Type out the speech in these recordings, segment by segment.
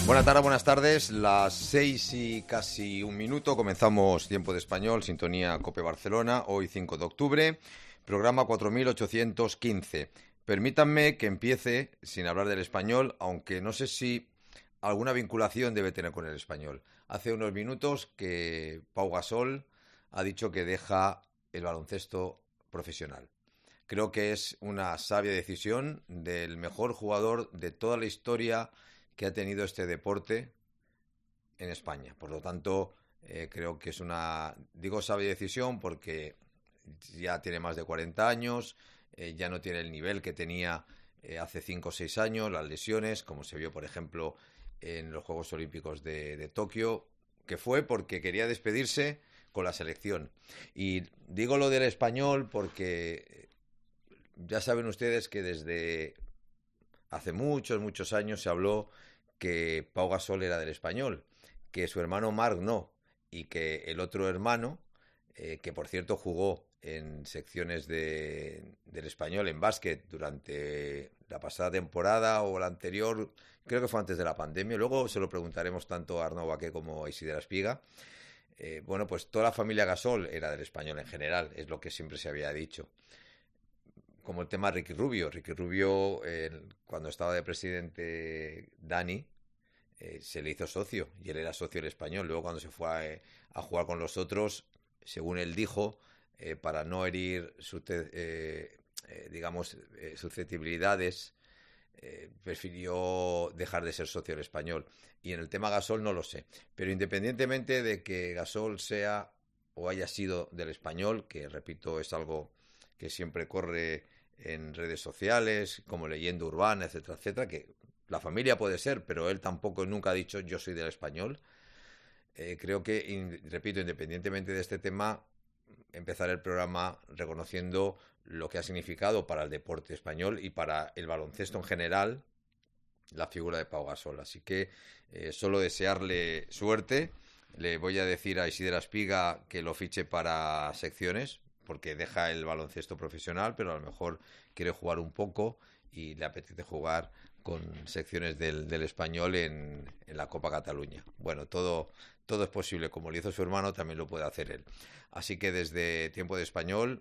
Buenas tardes, las 6 y casi un minuto, comenzamos Tiempo de Español, sintonía COPE Barcelona, hoy 5 de octubre, programa 4815. Permítanme que empiece sin hablar del español, aunque no sé si alguna vinculación debe tener con el español. Hace unos minutos que Pau Gasol ha dicho que deja el baloncesto profesional. Creo que es una sabia decisión del mejor jugador de toda la historia que ha tenido este deporte en España. Por lo tanto, creo que es digo sabia decisión porque ya tiene más de 40 años, ya no tiene el nivel que tenía hace 5 o 6 años, las lesiones, como se vio, por ejemplo, en los Juegos Olímpicos de Tokio, que fue porque quería despedirse con la selección. Y digo lo del español porque ya saben ustedes que desde hace muchos años se habló que Pau Gasol era del Español, que su hermano Marc no, y que el otro hermano, que por cierto jugó en secciones del Español en básquet durante la pasada temporada o la anterior, creo que fue antes de la pandemia, luego se lo preguntaremos tanto a Arnau Baqué como a Isidre Espiga. Bueno, pues toda la familia Gasol era del Español en general, es lo que siempre se había dicho. Como el tema Ricky Rubio. Ricky Rubio, cuando estaba de presidente Dani, se le hizo socio y él era socio del Español. Luego cuando se fue a jugar con los otros, según él dijo, para no herir susceptibilidades, prefirió dejar de ser socio del Español. Y en el tema Gasol no lo sé. Pero independientemente de que Gasol sea o haya sido del Español, que repito es algo que siempre corre en redes sociales, como leyenda urbana, etcétera, etcétera, que la familia puede ser, pero él tampoco nunca ha dicho yo soy del Español. Creo que, repito, independientemente de este tema, empezar el programa reconociendo lo que ha significado para el deporte español y para el baloncesto en general la figura de Pau Gasol. Así que solo desearle suerte. Le voy a decir a Isidre Espiga que lo fiche para secciones, porque deja el baloncesto profesional, pero a lo mejor quiere jugar un poco y le apetece jugar con secciones del Español en la Copa Cataluña. Bueno, todo es posible. Como lo hizo su hermano, también lo puede hacer él. Así que desde Tiempo de Español,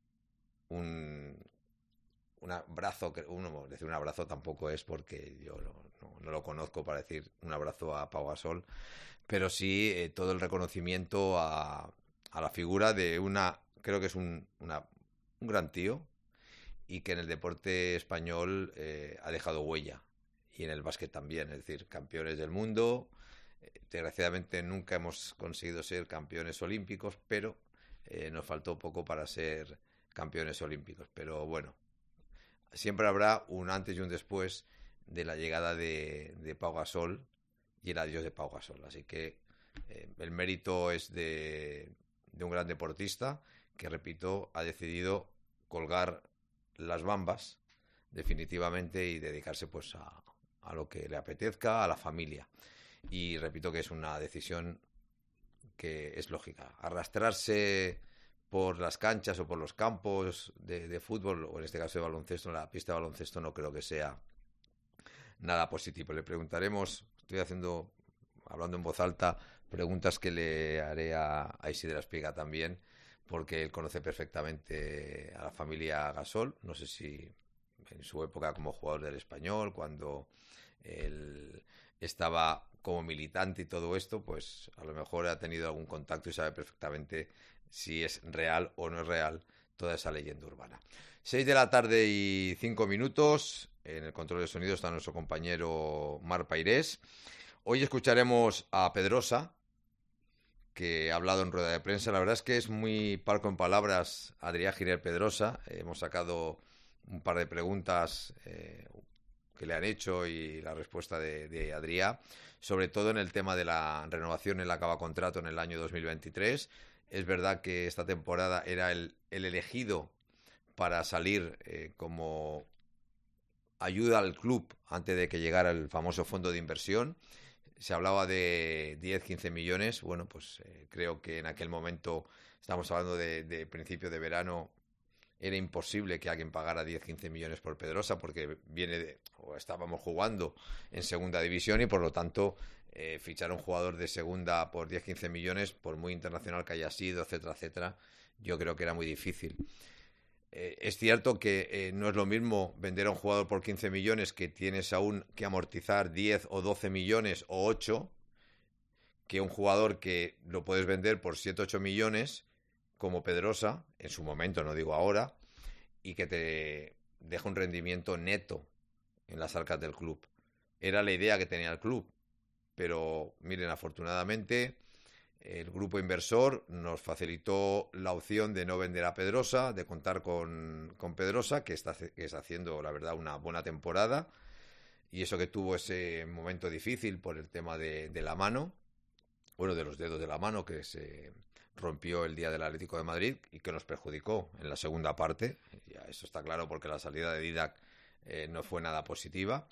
un abrazo, decir un abrazo tampoco es porque yo no lo conozco para decir un abrazo a Pau Gasol, pero sí todo el reconocimiento a la figura de creo que es un gran tío y que en el deporte español ha dejado huella y en el básquet también, es decir, campeones del mundo. Desgraciadamente nunca hemos conseguido ser campeones olímpicos, pero nos faltó poco para ser campeones olímpicos. Pero bueno, siempre habrá un antes y un después de la llegada de Pau Gasol y el adiós de Pau Gasol. Así que el mérito es de un gran deportista que, repito, ha decidido colgar las bambas definitivamente y dedicarse pues a lo que le apetezca, a la familia. Y repito que es una decisión que es lógica. Arrastrarse por las canchas o por los campos de fútbol, o en este caso de baloncesto, en la pista de baloncesto, no creo que sea nada positivo. Le preguntaremos, hablando en voz alta, preguntas que le haré a Isidre Espiga también, porque él conoce perfectamente a la familia Gasol. No sé si en su época como jugador del Español, cuando él estaba como militante y todo esto, pues a lo mejor ha tenido algún contacto y sabe perfectamente si es real o no es real toda esa leyenda urbana. 6 de la tarde y 5 minutos. En el control de sonido está nuestro compañero Mar Pairés. Hoy escucharemos a Pedrosa, que ha hablado en rueda de prensa. La verdad es que es muy parco en palabras Adrià Giner Pedrosa. Hemos sacado un par de preguntas que le han hecho y la respuesta de Adrià, sobre todo en el tema de la renovación en la acaba contrato en el año 2023. Es verdad que esta temporada era el elegido para salir como ayuda al club antes de que llegara el famoso fondo de inversión. Se hablaba de 10-15 millones. Bueno, pues creo que en aquel momento, estamos hablando de principio de verano, era imposible que alguien pagara 10-15 millones por Pedrosa porque estábamos jugando en segunda división y por lo tanto fichar a un jugador de segunda por 10-15 millones, por muy internacional que haya sido, etcétera, etcétera, yo creo que era muy difícil. Es cierto que no es lo mismo vender a un jugador por 15 millones que tienes aún que amortizar 10 o 12 millones o 8, que un jugador que lo puedes vender por 7-8 millones, como Pedrosa, en su momento, no digo ahora, y que te deja un rendimiento neto en las arcas del club. Era la idea que tenía el club, pero miren, afortunadamente el grupo inversor nos facilitó la opción de no vender a Pedrosa, de contar con Pedrosa, que está haciendo, la verdad, una buena temporada, y eso que tuvo ese momento difícil por el tema de la mano, bueno, de los dedos de la mano, que se rompió el día del Atlético de Madrid y que nos perjudicó en la segunda parte. Ya eso está claro porque la salida de Didac no fue nada positiva.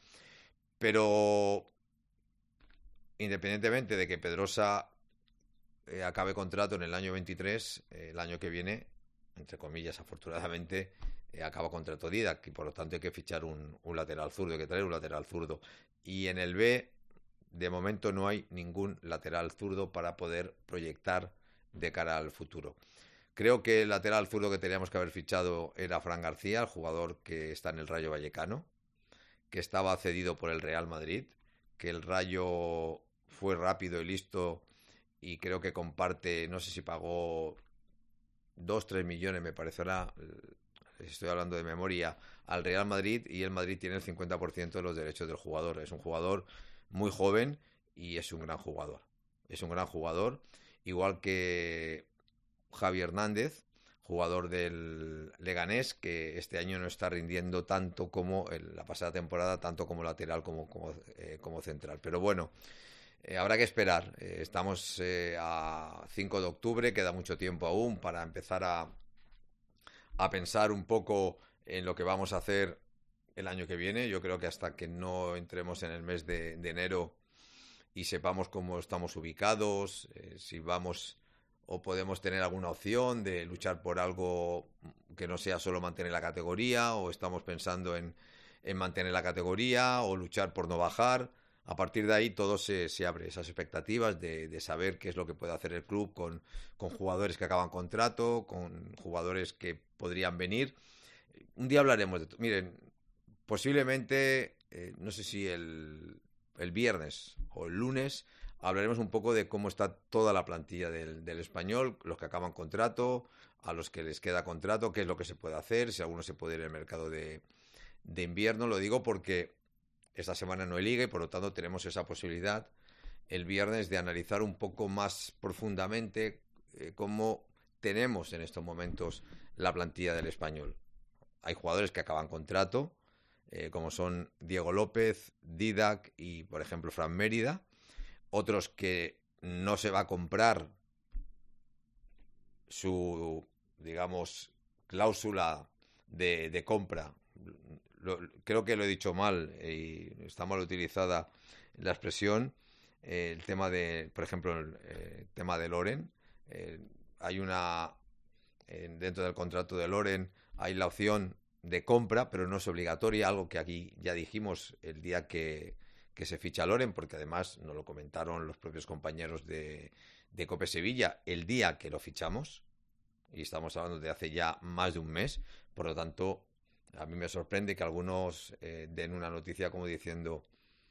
Pero independientemente de que Pedrosa acabe contrato en el año 23, el año que viene, entre comillas, afortunadamente, acaba contrato Didac y por lo tanto hay que fichar un lateral zurdo, hay que traer un lateral zurdo. Y en el B, de momento no hay ningún lateral zurdo para poder proyectar de cara al futuro. Creo que el lateral zurdo que teníamos que haber fichado era Fran García, el jugador que está en el Rayo Vallecano, que estaba cedido por el Real Madrid, que el Rayo fue rápido y listo y creo que comparte, no sé si pagó 2-3 millones, me parecerá, estoy hablando de memoria, al Real Madrid, y el Madrid tiene el 50% de los derechos del jugador. Es un jugador muy joven y es un gran jugador. Es un gran jugador, igual que Javi Hernández, jugador del Leganés, que este año no está rindiendo tanto como en la pasada temporada, tanto como lateral como central. Pero bueno, habrá que esperar. Estamos a 5 de octubre, queda mucho tiempo aún para empezar a pensar un poco en lo que vamos a hacer el año que viene. Yo creo que hasta que no entremos en el mes de enero y sepamos cómo estamos ubicados, si vamos o podemos tener alguna opción de luchar por algo que no sea solo mantener la categoría, o estamos pensando en mantener la categoría o luchar por no bajar. A partir de ahí todo se abre, esas expectativas de saber qué es lo que puede hacer el club con jugadores que acaban contrato, con jugadores que podrían venir. Un día hablaremos de todo. Miren, posiblemente, no sé si el viernes o el lunes, hablaremos un poco de cómo está toda la plantilla del Español, los que acaban contrato, a los que les queda contrato, qué es lo que se puede hacer, si alguno se puede ir al mercado de invierno. Lo digo porque esta semana no hay liga y por lo tanto tenemos esa posibilidad el viernes de analizar un poco más profundamente cómo tenemos en estos momentos la plantilla del Español. Hay jugadores que acaban contrato, como son Diego López, Didac y, por ejemplo, Fran Mérida. Otros que no se va a comprar su, digamos, cláusula de compra. Creo que lo he dicho mal y está mal utilizada la expresión. El tema de, por ejemplo, el tema de Loren. Hay dentro del contrato de Loren hay la opción de compra, pero no es obligatoria, algo que aquí ya dijimos el día que se ficha Loren, porque además nos lo comentaron los propios compañeros de Cope Sevilla el día que lo fichamos, y estamos hablando de hace ya más de un mes. Por lo tanto, a mí me sorprende que algunos den una noticia como diciendo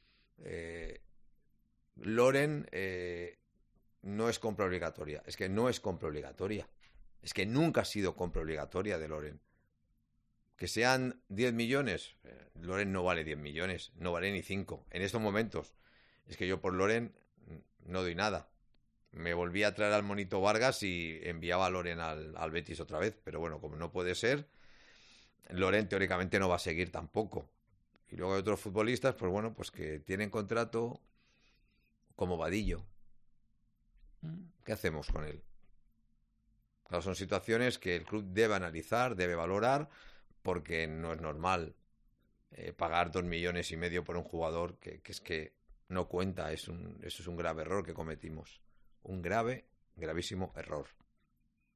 Loren no es compra obligatoria. Es que no es compra obligatoria. Es que nunca ha sido compra obligatoria de Loren. Que sean 10 millones, Loren no vale 10 millones, no vale ni 5. En estos momentos, es que yo por Loren no doy nada. Me volví a traer al Monito Vargas y enviaba a Loren al Betis otra vez. Pero bueno, como no puede ser, Loren teóricamente no va a seguir tampoco. Y luego hay otros futbolistas, pues bueno, pues que tienen contrato como Vadillo. ¿Qué hacemos con él? Claro, son situaciones que el club debe analizar, debe valorar, porque no es normal pagar 2,5 millones por un jugador que es que no cuenta. Eso es un grave error que cometimos. Un gravísimo error.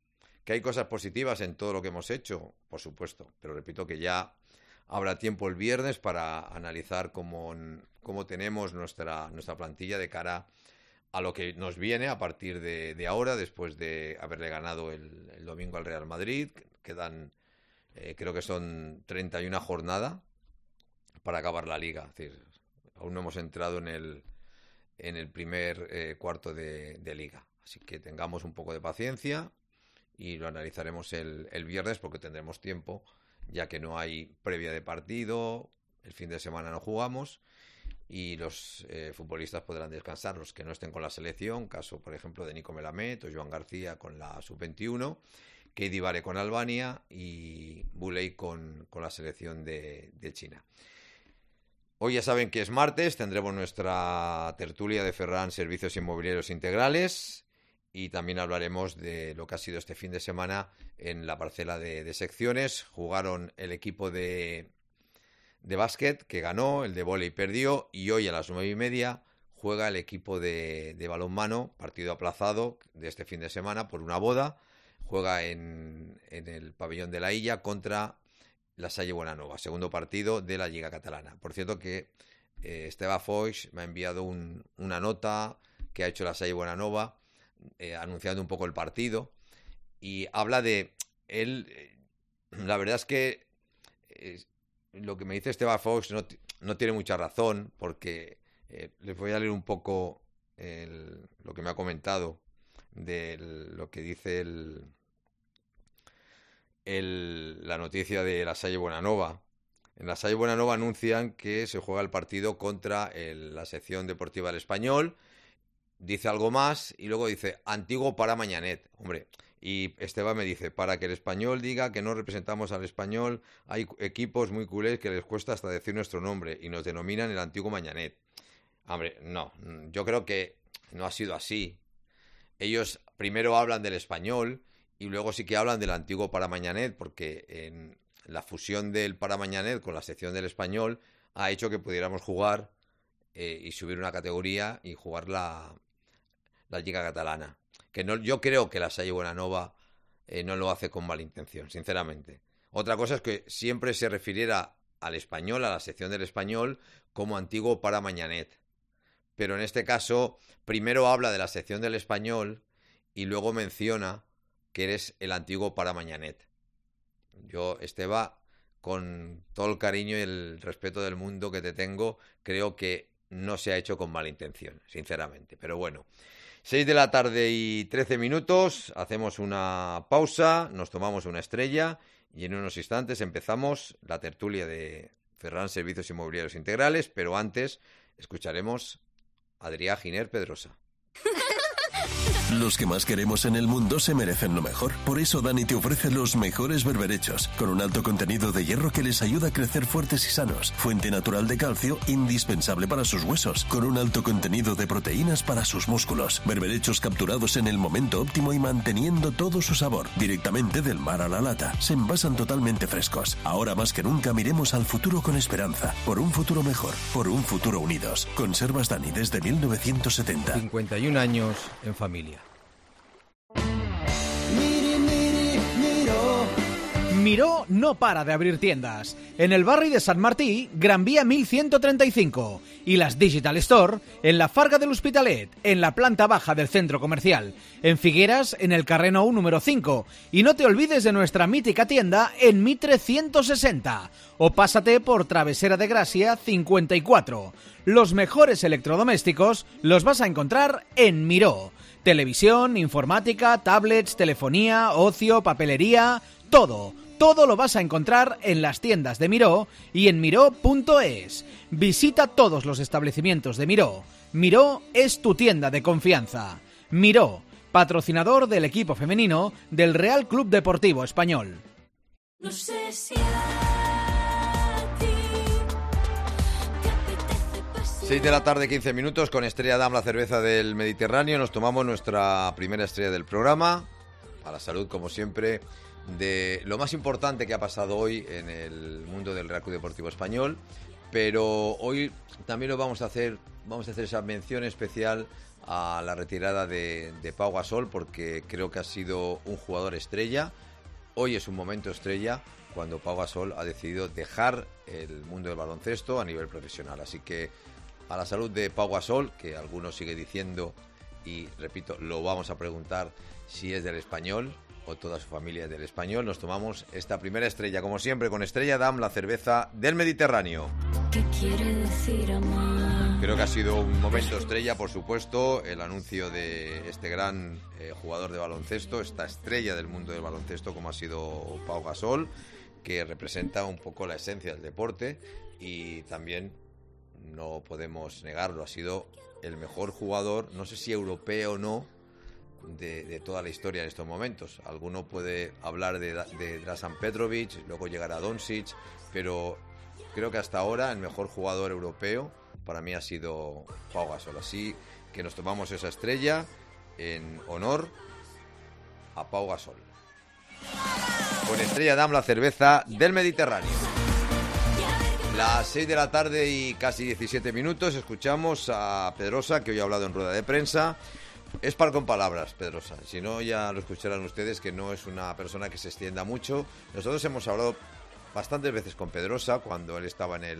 ¿Que hay cosas positivas en todo lo que hemos hecho? Por supuesto, pero repito que ya habrá tiempo el viernes para analizar cómo tenemos nuestra plantilla de cara a lo que nos viene a partir de ahora, después de haberle ganado el domingo al Real Madrid. Quedan, creo que son 31 jornadas para acabar la liga. Es decir, aún no hemos entrado en el primer cuarto de liga. Así que tengamos un poco de paciencia y lo analizaremos el viernes, porque tendremos tiempo, ya que no hay previa de partido, el fin de semana no jugamos y los futbolistas podrán descansar, los que no estén con la selección, caso por ejemplo de Nico Melamed o Joan García con la sub-21, Keidi Bare con Albania y Buley con la selección de China. Hoy ya saben que es martes, tendremos nuestra tertulia de Ferran Servicios Inmobiliarios Integrales y también hablaremos de lo que ha sido este fin de semana en la parcela de secciones. Jugaron el equipo de básquet, que ganó, el de vóley perdió, y hoy a las 9:30 juega el equipo de balonmano, partido aplazado de este fin de semana por una boda. Juega en el pabellón de la Illa contra la Salle Bonanova, segundo partido de la Lliga Catalana. Por cierto que Esteve Foix me ha enviado una nota que ha hecho la Salle Bonanova anunciando un poco el partido y habla de él. La verdad es que lo que me dice Esteve Foix no tiene mucha razón, porque les voy a leer un poco lo que me ha comentado de lo que dice la noticia de la Salle Bonanova. En la Salle Bonanova anuncian que se juega el partido contra la sección deportiva del Español. Dice algo más y luego dice Antiguo para Mañanet. Hombre, y Esteban me dice, para que el Español diga que no representamos al Español, hay equipos muy culés que les cuesta hasta decir nuestro nombre y nos denominan el Antiguo Mañanet. Hombre, no, yo creo que no ha sido así. Ellos primero hablan del Español y luego sí que hablan del Antiguo para Mañanet, porque en la fusión del para Mañanet con la sección del Español ha hecho que pudiéramos jugar y subir una categoría y jugar la Lliga Catalana. Que no, yo creo que la Salle Bonanova no lo hace con mala intención, sinceramente. Otra cosa es que siempre se refiriera al Español, a la sección del Español, como Antiguo para Mañanet. Pero en este caso, primero habla de la sección del Español y luego menciona que eres el Antiguo para Mañanet. Yo, Esteba, con todo el cariño y el respeto del mundo que te tengo, creo que no se ha hecho con mala intención, sinceramente. Pero bueno, 6:13 p.m, hacemos una pausa, nos tomamos una estrella y en unos instantes empezamos la tertulia de Ferran Servicios Inmobiliarios Integrales, pero antes escucharemos a Adrià Giner Pedrosa. Los que más queremos en el mundo se merecen lo mejor. Por eso Dani te ofrece los mejores berberechos, con un alto contenido de hierro que les ayuda a crecer fuertes y sanos. Fuente natural de calcio, indispensable para sus huesos, con un alto contenido de proteínas para sus músculos. Berberechos capturados en el momento óptimo y manteniendo todo su sabor. Directamente del mar a la lata. Se envasan totalmente frescos. Ahora más que nunca miremos al futuro con esperanza. Por un futuro mejor. Por un futuro unidos. Conservas Dani desde 1970. 51 años en familia. Miró no para de abrir tiendas. En el barri de Sant Martí, Gran Vía 1135. Y las Digital Store en la Farga de l'Hospitalet, en la planta baja del centro comercial. En Figueras, en el carrer Nou número 5. Y no te olvides de nuestra mítica tienda en Mitre 160. O pásate por Travesera de Gracia 54. Los mejores electrodomésticos los vas a encontrar en Miró. Televisión, informática, tablets, telefonía, ocio, papelería, todo lo vas a encontrar en las tiendas de Miró y en miró.es. Visita todos los establecimientos de Miró. Miró es tu tienda de confianza. Miró, patrocinador del equipo femenino del Real Club Deportivo Español. No sé si 6:15 p.m, con Estrella Damm, la cerveza del Mediterráneo. Nos tomamos nuestra primera estrella del programa. A la salud, como siempre, de lo más importante que ha pasado hoy en el mundo del Real Club Deportivo Español. pero hoy también vamos a hacer esa mención especial a la retirada de Pau Gasol, porque creo que ha sido un jugador estrella. Hoy es un momento estrella cuando Pau Gasol ha decidido dejar el mundo del baloncesto a nivel profesional. Así que a la salud de Pau Gasol, que algunos sigue diciendo, y repito, lo vamos a preguntar si es del Español o toda su familia es del Español, nos tomamos esta primera estrella, como siempre, con Estrella Damm, la cerveza del Mediterráneo. ¿Qué quiere decir amar? Creo que ha sido un momento estrella, por supuesto, el anuncio de este gran jugador de baloncesto, esta estrella del mundo del baloncesto como ha sido Pau Gasol, que representa un poco la esencia del deporte y también, no podemos negarlo, ha sido el mejor jugador, no sé si europeo o no, de toda la historia en estos momentos. Alguno puede hablar de Dražan Petrovic, luego llegar a Doncic, pero creo que hasta ahora el mejor jugador europeo para mí ha sido Pau Gasol. Así que nos tomamos esa estrella en honor a Pau Gasol. Con Estrella Damm, la cerveza del Mediterráneo. Las 6 de la tarde y casi 17 minutos, escuchamos a Pedrosa, que hoy ha hablado en rueda de prensa. Es par con palabras, Pedrosa, si no ya lo escucharán ustedes, que no es una persona que se extienda mucho. Nosotros hemos hablado bastantes veces con Pedrosa cuando él estaba en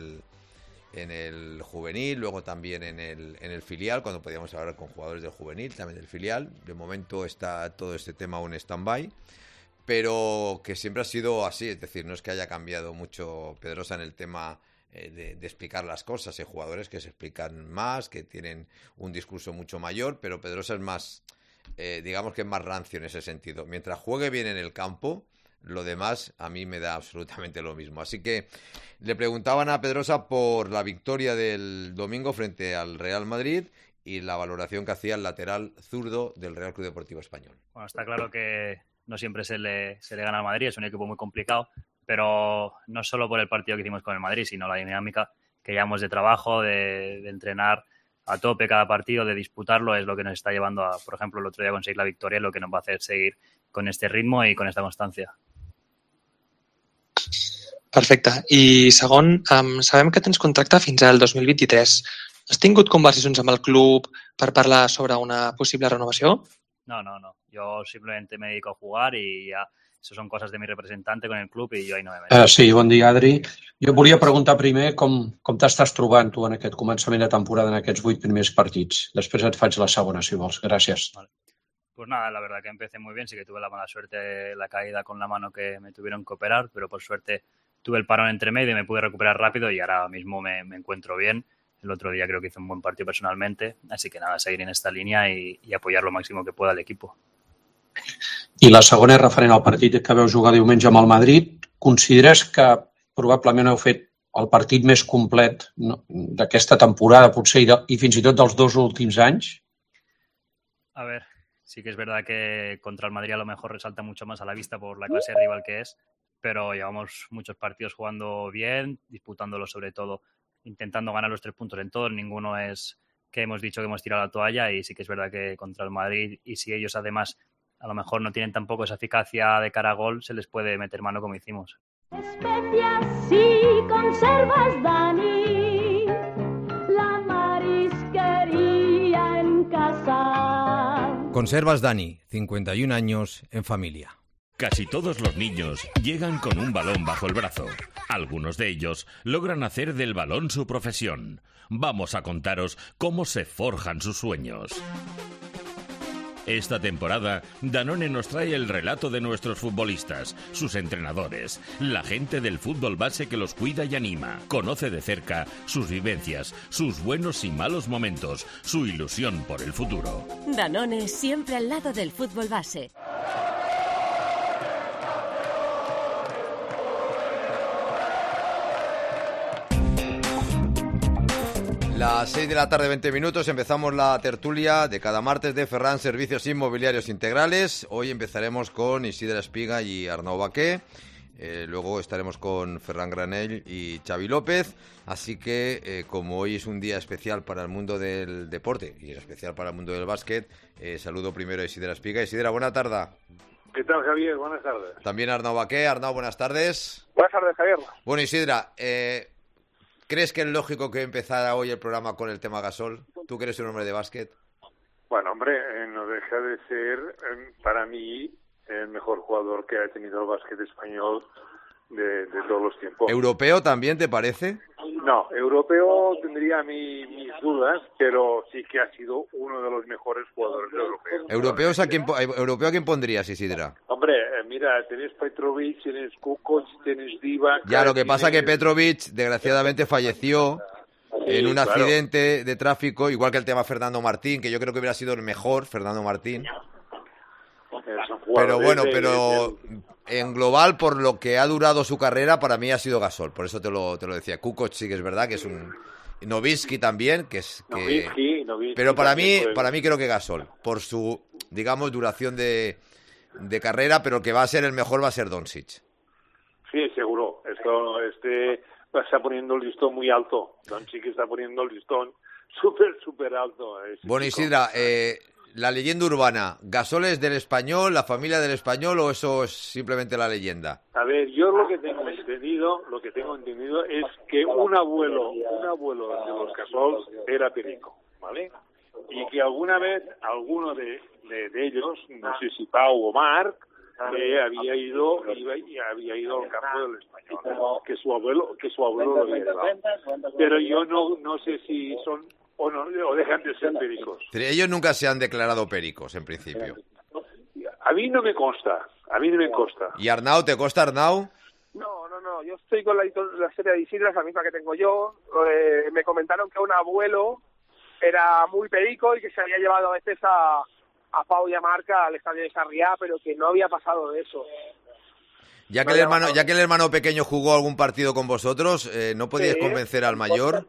el juvenil, luego también en el filial, cuando podíamos hablar con jugadores del juvenil, también del filial. De momento está todo este tema aún en stand-by, pero que siempre ha sido así, es decir, no es que haya cambiado mucho Pedrosa en el tema de explicar las cosas. Hay jugadores que se explican más, que tienen un discurso mucho mayor, pero Pedrosa es más, digamos que es más rancio en ese sentido. Mientras juegue bien en el campo, lo demás a mí me da absolutamente lo mismo. Así que le preguntaban a Pedrosa por la victoria del domingo frente al Real Madrid y la valoración que hacía el lateral zurdo del Real Club Deportivo Español. Bueno, está claro que no siempre se le gana al Madrid, es un equipo muy complicado, pero no solo por el partido que hicimos con el Madrid, sino la dinámica que llevamos de trabajo, de entrenar a tope cada partido, de disputarlo, es lo que nos está llevando a, por ejemplo, el otro día conseguir la victoria, lo que nos va a hacer seguir con este ritmo i con esta constància. Perfecte. I segon, sabem que tens contracte fins al 2023. Has tingut conversacions amb el club per parlar sobre una possible renovació? No. Yo simplemente me dedico a jugar y ya eso son cosas de mi representante con el club y yo ahí no me meto. Sí, bon dia, Adri. Jo volia preguntar primer com t'estàs trobant tu en aquest començament de temporada, en aquests 8 primers partits. Després et faig la segona, si vols. Gràcies. Vale. Pues nada, la verdad que empecé muy bien, sí que tuve la mala suerte, la caída con la mano que me tuvieron que operar, pero por suerte tuve el parón entre medio y me pude recuperar rápido y ahora mismo me encuentro bien. El otro día creo que hice un buen partido personalmente, así que nada, seguir en esta línea y apoyar lo máximo que pueda al equipo. I la segona és referent al partit que veu jugar diumenge amb el Madrid. Consideres que probablement heu fet el partit més complet d'aquesta temporada, potser, i fins i tot dels 2 últims anys? A ver, sí que es verdad que contra el Madrid a lo mejor resalta mucho más a la vista por la clase de rival que es, pero llevamos muchos partidos jugando bien, disputándolo sobre todo, intentando ganar los 3 puntos en todos. Ninguno es que hemos dicho que hemos tirado la toalla y sí que es verdad que contra el Madrid, y si ellos además a lo mejor no tienen tampoco esa eficacia de cara a gol, se les puede meter mano como hicimos. Especias sí conservas, Dani, la marisquería en casa. Conservas Dani, 51 años en familia. Casi todos los niños llegan con un balón bajo el brazo. Algunos de ellos logran hacer del balón su profesión. Vamos a contaros cómo se forjan sus sueños. Esta temporada, Danone nos trae el relato de nuestros futbolistas, sus entrenadores, la gente del fútbol base que los cuida y anima. Conoce de cerca sus vivencias, sus buenos y malos momentos, su ilusión por el futuro. Danone siempre al lado del fútbol base. Las 6 de la tarde, 20 minutos, empezamos la tertulia de cada martes de Ferran Servicios Inmobiliarios Integrales. Hoy empezaremos con Isidre Espiga y Arnau Baqué. Luego estaremos con Ferran Granell y Xavi López. Así que, como hoy es un día especial para el mundo del deporte y especial para el mundo del básquet, saludo primero a Isidre Espiga. Isidre, buena tarde. ¿Qué tal, Javier? Buenas tardes. También Arnau Baqué. Arnau, buenas tardes. Buenas tardes, Javier. Bueno, Isidre, ¿Crees que es lógico que empezara hoy el programa con el tema Gasol? ¿Tú que eres un hombre de básquet? Bueno, hombre, no deja de ser, para mí, el mejor jugador que ha tenido el básquet español de todos los tiempos. ¿Europeo también te parece? No, europeo tendría mis dudas, pero sí que ha sido uno de los mejores jugadores europeos. ¿Europeo a quién pondrías, Isidra? Hombre, mira, tenés Petrovic, tenés Kukoc, tenés Divac... Ya, lo que pasa que Petrovic, desgraciadamente, falleció en un accidente de tráfico, igual que el tema Fernando Martín, que yo creo que hubiera sido el mejor, Fernando Martín. Pero bueno, en global, por lo que ha durado su carrera, para mí ha sido Gasol. Por eso te lo decía. Kukoc sí que es verdad que es un... Nowitzki también, Nowitzki, pero para mí creo que Gasol, por su, digamos, duración de carrera, pero el que va a ser el mejor va a ser Doncic. Sí, seguro. Está poniendo el listón muy alto. Doncic está poniendo el listón súper alto. Bueno, Isidra, la leyenda urbana, ¿Gasol es del Español, la familia del Español o eso es simplemente la leyenda? A ver, yo lo que tengo entendido es que un abuelo de los Gasol era perico, ¿vale? Y que alguna vez alguno de ellos, no sé si Pau o Marc, había ido al campo del Español, que su abuelo lo había llevado. Pero yo no sé si son o dejan de ser pericos. Ellos nunca se han declarado pericos, en principio. A mí no me consta. ¿Y Arnau, te consta, Arnau? No, yo estoy con la serie de Isidra, la misma que tengo yo. Me comentaron que un abuelo era muy perico y que se había llevado a veces a Pau y a Marca al estadio de Sarriá, pero que no había pasado de eso. Ya que el hermano pequeño jugó algún partido con vosotros, ¿no podíais convencer al mayor?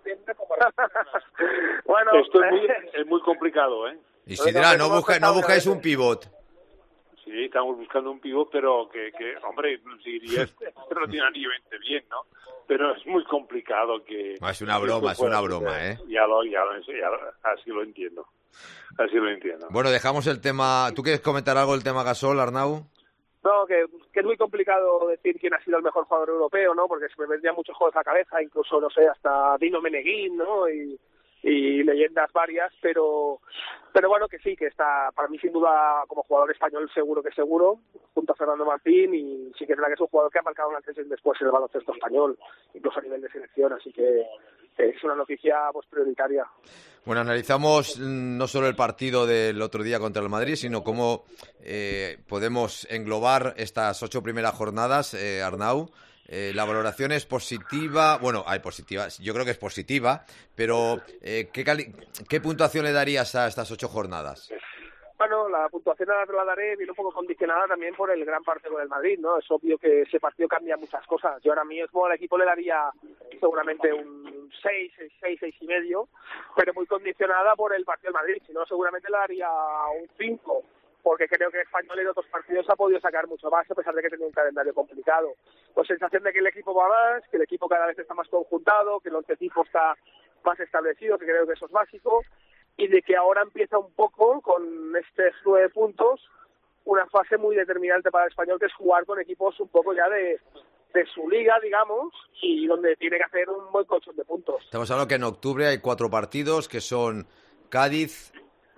Bueno, esto es muy complicado, ¿eh? Isidra, no buscáis un pivot. Sí, estamos buscando un pivot, pero que hombre, iría extraordinariamente bien, ¿no? Pero es muy complicado que... No, es una broma, ¿eh? Ya así lo entiendo. Bueno, dejamos el tema... ¿Tú quieres comentar algo del tema Gasol, Arnau? No, que es muy complicado decir quién ha sido el mejor jugador europeo, ¿no? Porque se me vendrían muchos juegos a la cabeza, incluso, no sé, hasta Dino Meneguín, ¿no? Y leyendas varias, pero bueno, que sí, que está, para mí sin duda como jugador español seguro, junto a Fernando Martín, y sí que es verdad que es un jugador que ha marcado un antes y un después en el baloncesto español, incluso a nivel de selección, así que es una noticia pues prioritaria. Bueno, analizamos no solo el partido del otro día contra el Madrid, sino cómo podemos englobar estas 8 primeras jornadas, Arnau. La valoración es positiva, yo creo que es positiva, pero ¿qué puntuación le darías a estas 8 jornadas? Bueno, la puntuación la daré viene un poco condicionada también por el gran partido del Madrid, ¿no? Es obvio que ese partido cambia muchas cosas. Yo ahora mismo al equipo le daría seguramente un 6 y medio, pero muy condicionada por el partido del Madrid. Si no, seguramente le daría un 5. Porque creo que Español en otros partidos ha podido sacar mucho más, a pesar de que tenía un calendario complicado. Pues sensación de que el equipo va más, que el equipo cada vez está más conjuntado, que el once tipo está más establecido, que creo que eso es básico, y de que ahora empieza un poco, con estos 9 puntos, una fase muy determinante para el Español, que es jugar con equipos un poco ya de su liga, digamos, y donde tiene que hacer un buen colchón de puntos. Estamos hablando que en octubre hay 4 partidos, que son Cádiz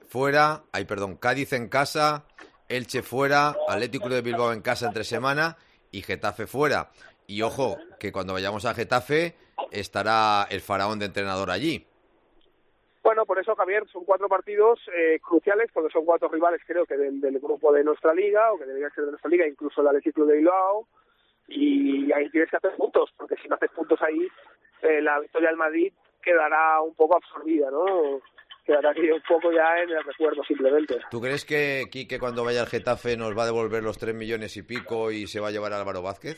en casa, Elche fuera, Atlético de Bilbao en casa entre semana y Getafe fuera. Y ojo, que cuando vayamos a Getafe estará el faraón de entrenador allí. Bueno, por eso, Javier, son 4 partidos cruciales, porque son 4 rivales, creo que del grupo de nuestra liga, o que debería ser de nuestra liga, incluso el Atlético de Bilbao, y ahí tienes que hacer puntos, porque si no haces puntos ahí, la victoria del Madrid quedará un poco absorbida, ¿no? Quedará aquí un poco ya en el recuerdo simplemente. ¿Tú crees que Quique cuando vaya al Getafe nos va a devolver los 3 millones y pico y se va a llevar a Álvaro Vázquez?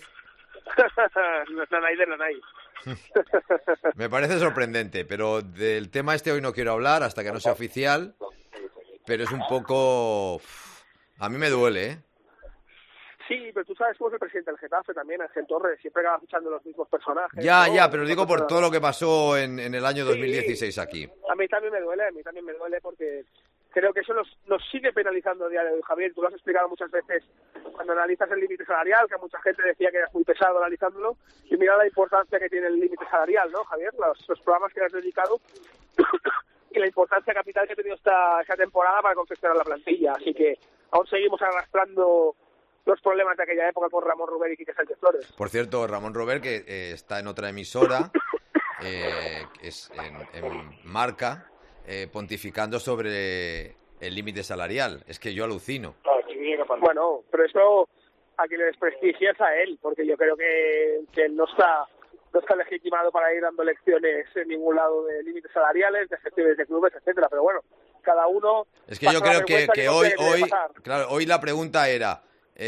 Nanay. Me parece sorprendente, pero del tema hoy no quiero hablar hasta que no sea oficial, pero es un poco... A mí me duele, ¿eh? Sí, pero tú sabes cómo es el presidente del Getafe también, Ángel Torres, siempre acaba fichando los mismos personajes. Ya, pero digo por todo lo que pasó en el año 2016 aquí. A mí también me duele porque creo que eso nos sigue penalizando a día de hoy, Javier. Tú lo has explicado muchas veces cuando analizas el límite salarial, que mucha gente decía que era muy pesado analizándolo, y mira la importancia que tiene el límite salarial, ¿no, Javier? Los programas que le has dedicado y la importancia capital que ha tenido esta temporada para confeccionar la plantilla. Así que aún seguimos arrastrando los problemas de aquella época con Ramón Ruber y Quique Sánchez Flores. Por cierto, Ramón Ruber, que está en otra emisora, es en Marca, pontificando sobre el límite salarial. Es que yo alucino. Bueno, pero eso a quien le desprestigia es a él, porque yo creo que él no está legitimado para ir dando lecciones en ningún lado de límites salariales, de gestiones de clubes, etcétera. Pero bueno, cada uno... Es que yo creo que hoy la pregunta era,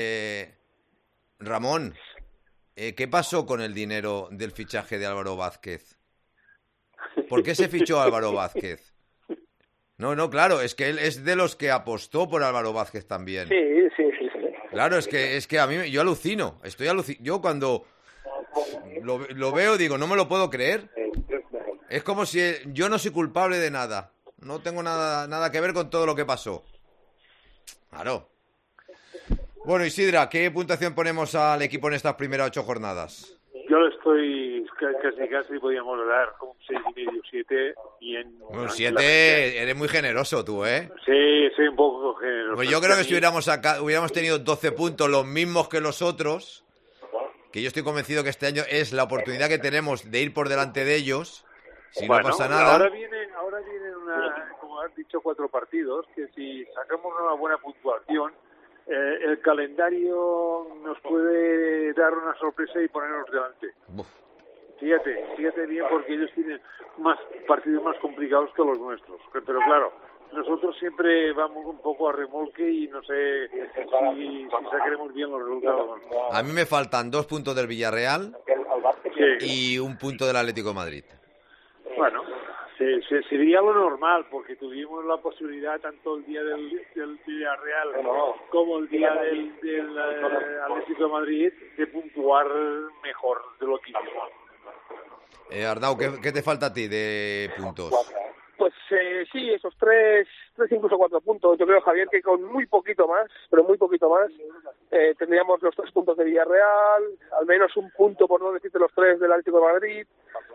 Ramón, ¿qué pasó con el dinero del fichaje de Álvaro Vázquez? ¿Por qué se fichó Álvaro Vázquez? No, claro, es que él es de los que apostó por Álvaro Vázquez también. Sí. Claro, es que a mí yo alucino, yo cuando lo veo digo, no me lo puedo creer. Es como si yo no soy culpable de nada, no tengo nada que ver con todo lo que pasó. Claro. Bueno, Isidra, ¿qué puntuación ponemos al equipo en estas primeras 8 jornadas? Yo le estoy casi podríamos dar un 6,5, 7 y en... Un 7, eres muy generoso tú, ¿eh? Sí, soy un poco generoso. Pues yo creo que si hubiéramos tenido 12 puntos, los mismos que los otros, que yo estoy convencido que este año es la oportunidad que tenemos de ir por delante de ellos, si no pasa nada... Ahora vienen como has dicho, 4 partidos, que si sacamos una buena puntuación, el calendario nos puede dar una sorpresa y ponernos delante. Fíjate bien, porque ellos tienen partidos más complicados que los nuestros. Pero claro, nosotros siempre vamos un poco a remolque y no sé si sacaremos bien los resultados. A mí me faltan 2 puntos del Villarreal y 1 punto del Atlético de Madrid. Bueno, sería lo normal, porque tuvimos la posibilidad tanto el día del Villarreal como el día del Atlético de Madrid de puntuar mejor de lo que hicimos. Arnau, ¿qué te falta a ti de puntos? Pues sí, esos 3, incluso 4 puntos. Yo creo, Javier, que con muy poquito más, tendríamos los 3 puntos de Villarreal, al menos 1 punto, por no decirte los 3 del Atlético de Madrid,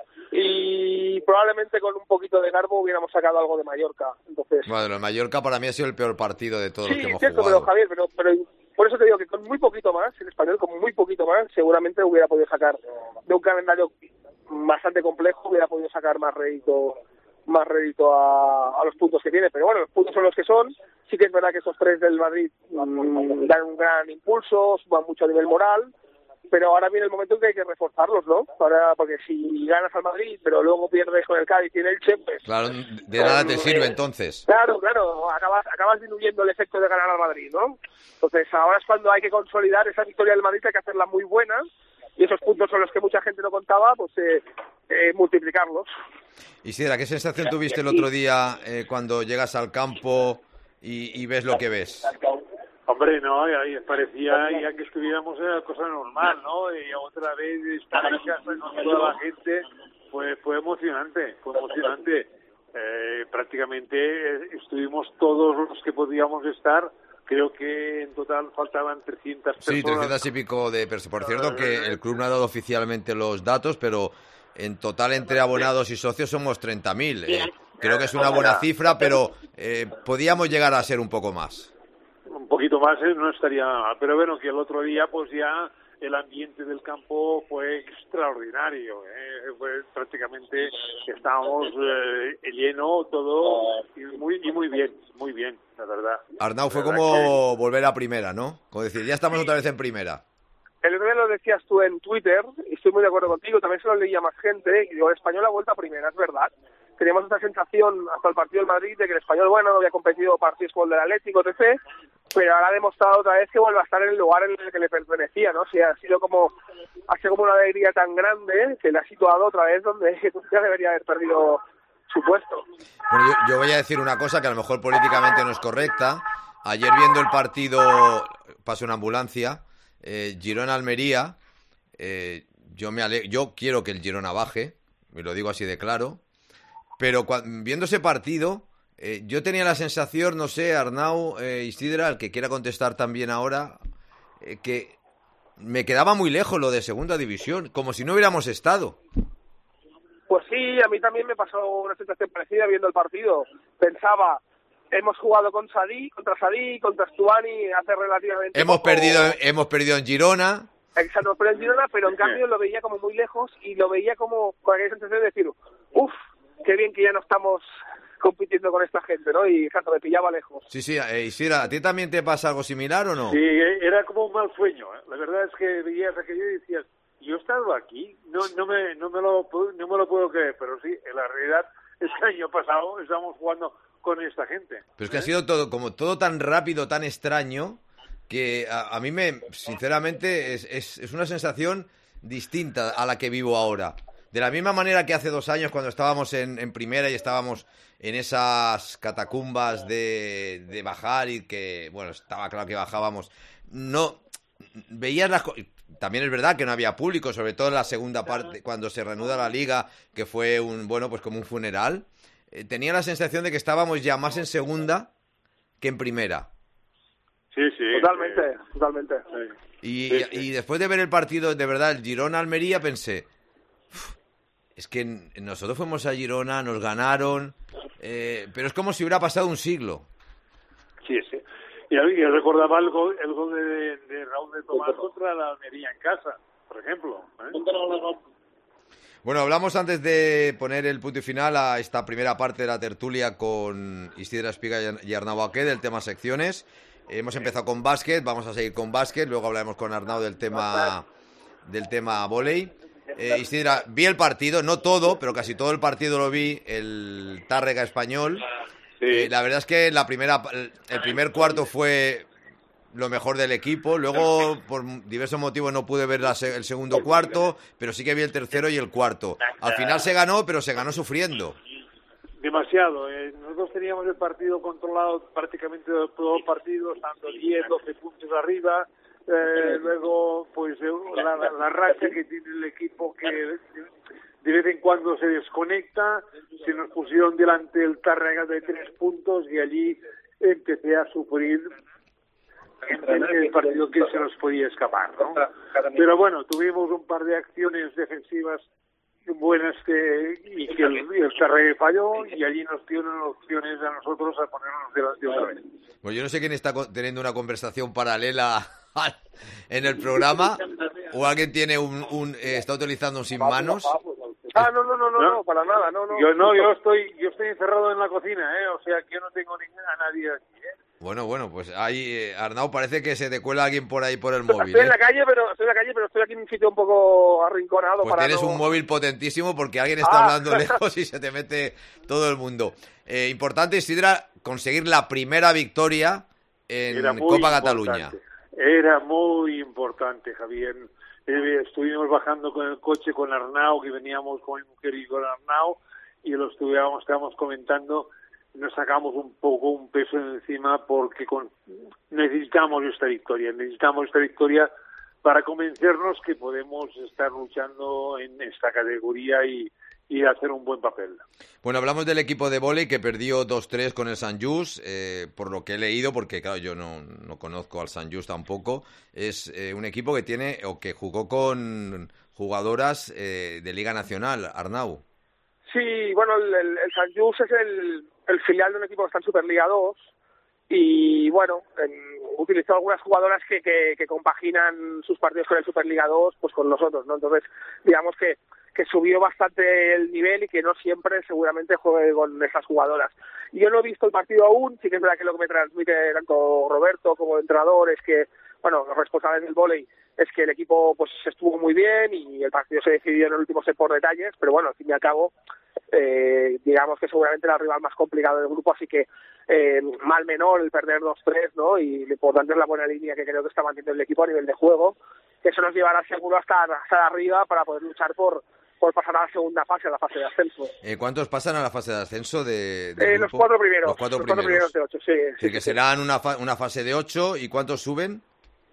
y probablemente con un poquito de garbo hubiéramos sacado algo de Mallorca. Entonces, bueno, el Mallorca para mí ha sido el peor partido de todos los que hemos cierto, jugado. Pero Javier, pero por eso te digo que con muy poquito más, en español, con muy poquito más, seguramente hubiera podido sacar de un calendario bastante complejo, hubiera podido sacar más rédito a los puntos que tiene. Pero bueno, los puntos son los que son. Sí que es verdad que esos 3 del Madrid dan un gran impulso, suban mucho a nivel moral, pero ahora viene el momento en que hay que reforzarlos, ¿no? Ahora, porque si ganas al Madrid, pero luego pierdes con el Cádiz y el Elche, pues... Claro, de nada te sirve entonces. Claro, acabas diluyendo el efecto de ganar al Madrid, ¿no? Entonces ahora es cuando hay que consolidar esa victoria del Madrid, hay que hacerla muy buena, y esos puntos son los que mucha gente no contaba, pues multiplicarlos. Isidra, ¿qué sensación tuviste el otro día cuando llegas al campo y ves lo que ves? Hombre, no, ahí parecía ya que estuviéramos en la cosa normal, ¿no? Y otra vez estar en casa con toda la gente, pues fue emocionante. Prácticamente estuvimos todos los que podíamos estar. Creo que en total faltaban 300 personas. Sí, 300 y pico de personas. Por cierto, que el club no ha dado oficialmente los datos, pero en total entre abonados y socios somos 30.000. Creo que es una buena cifra, pero podíamos llegar a ser un poco más. Un poquito más no estaría mal, pero bueno, que el otro día pues ya el ambiente del campo fue extraordinario, fue prácticamente estábamos lleno todo y muy bien, la verdad. Arnau, fue como volver a primera, ¿no? Como decir, ya estamos otra vez en primera. El otro día lo decías tú en Twitter, y estoy muy de acuerdo contigo, también se lo leía más gente, y digo, el Español ha vuelto a primera, es verdad. Teníamos esta sensación hasta el partido del Madrid de que el Español, bueno, había competido partidos con el del Atlético, etc., pero ahora ha demostrado otra vez que vuelve a estar en el lugar en el que le pertenecía, ¿no? O sea, ha sido como una alegría tan grande que le ha situado otra vez donde ya debería haber perdido su puesto. Bueno, yo voy a decir una cosa que a lo mejor políticamente no es correcta. Ayer viendo el partido, pasó una ambulancia, Girona-Almería, yo quiero que el Girona baje, y lo digo así de claro, pero viendo ese partido, Yo tenía la sensación, no sé, Arnau, Isidra, el que quiera contestar también ahora, que me quedaba muy lejos lo de segunda división, como si no hubiéramos estado. Pues sí, a mí también me pasó una sensación parecida viendo el partido. Pensaba, hemos jugado contra Sadí, contra Stuani hace relativamente Hemos poco. perdido en Girona. Exacto, pero en Girona, pero en cambio lo veía como muy lejos y lo veía como con aquella sensación de decir, uff, qué bien que ya no estamos compitiendo con esta gente, ¿no? Y exacto, me pillaba lejos. Sí, Isidra, ¿a ti también te pasa algo similar o no? Sí, era como un mal sueño. La verdad es que veías aquello y decías, yo he estado aquí, no me lo puedo creer, pero sí, en la realidad es que el año pasado estábamos jugando con esta gente. Pero es que ha sido todo tan rápido, tan extraño, que a mí sinceramente, es una sensación distinta a la que vivo ahora. De la misma manera que hace 2 años cuando estábamos en primera y estábamos en esas catacumbas de bajar y que, bueno, estaba claro que bajábamos, no veías las cosas. También es verdad que no había público, sobre todo en la segunda parte, cuando se reanuda la liga, que fue pues como un funeral. Tenía la sensación de que estábamos ya más en segunda que en primera. Sí. Totalmente. Sí. Y después de ver el partido, de verdad, el Girona-Almería, pensé, es que nosotros fuimos a Girona, nos ganaron, pero es como si hubiera pasado un siglo. Sí. Y recordaba el gol de Raúl de Tomás contra la Almería en casa, por ejemplo. Bueno, hablamos antes de poner el punto y final a esta primera parte de la tertulia con Isidra Espiga y Arnau Aqué del tema secciones. Hemos empezado con básquet, vamos a seguir con básquet, luego hablaremos con Arnau del tema vóley. Isidra, vi el partido, no todo, pero casi todo el partido lo vi, el Tárrega Español. Sí. La verdad es que el primer cuarto fue lo mejor del equipo. Luego, por diversos motivos, no pude ver el segundo cuarto, pero sí que vi el tercero y el cuarto. Al final se ganó, pero se ganó sufriendo. Demasiado. Nosotros teníamos el partido controlado prácticamente todo el partido, estando 10, 12 puntos arriba. Luego, pues la racha que tiene el equipo, que de vez en cuando se desconecta, se nos pusieron delante el Tárrega de 3 puntos y allí empecé a sufrir en el partido que se nos podía escapar, ¿no? Pero bueno, tuvimos un par de acciones defensivas buenas y que el Tárrega falló y allí nos dieron opciones a nosotros a ponernos delante otra vez. Pues yo no sé quién está teniendo una conversación paralela en el programa, o alguien tiene está utilizando un sin manos. No, para nada, no. Yo estoy encerrado en la cocina, o sea que yo no tengo a nadie aquí, Bueno, pues ahí, Arnau, parece que se te cuela alguien por ahí por el móvil. Estoy en la calle, pero estoy aquí en un sitio un poco arrinconado. Pues tienes un móvil potentísimo porque alguien está hablando lejos y se te mete todo el mundo. Importante, Isidra, conseguir la primera victoria en Copa Cataluña. Era muy importante, Javier. Estuvimos bajando con el coche con Arnau, que veníamos con mi mujer y con Arnau, y estábamos comentando, nos sacamos un poco un peso encima porque necesitamos esta victoria para convencernos que podemos estar luchando en esta categoría y hacer un buen papel. Bueno, hablamos del equipo de vóley que perdió 2-3 con el Sant Just, por lo que he leído, porque claro, yo no conozco al Sant Just tampoco. Es un equipo que tiene o que jugó con jugadoras de Liga Nacional, Arnau. Sí, bueno, el Sant Just es el filial de un equipo que está en Superliga 2 y bueno, utilizó algunas jugadoras que compaginan sus partidos con el Superliga 2 pues con nosotros, ¿no? Entonces, digamos que subió bastante el nivel y que no siempre seguramente juegue con esas jugadoras. Yo no he visto el partido aún, sí que es verdad que lo que me transmite tanto Roberto como el entrenador es que, bueno, los responsables del vóley, es que el equipo pues estuvo muy bien y el partido se decidió en el último set por detalles, pero bueno, al fin y al cabo, digamos que seguramente era el rival más complicado del grupo, así que mal menor el perder 2-3, ¿no? Y lo importante es la buena línea que creo que está manteniendo el equipo a nivel de juego, que eso nos llevará seguro hasta arriba para poder luchar por pasar a la segunda fase, a la fase de ascenso. ¿Cuántos pasan a la fase de ascenso de los 4 primeros. Los cuatro primeros de 8, sí. Que serán una fase de 8, ¿y cuántos suben?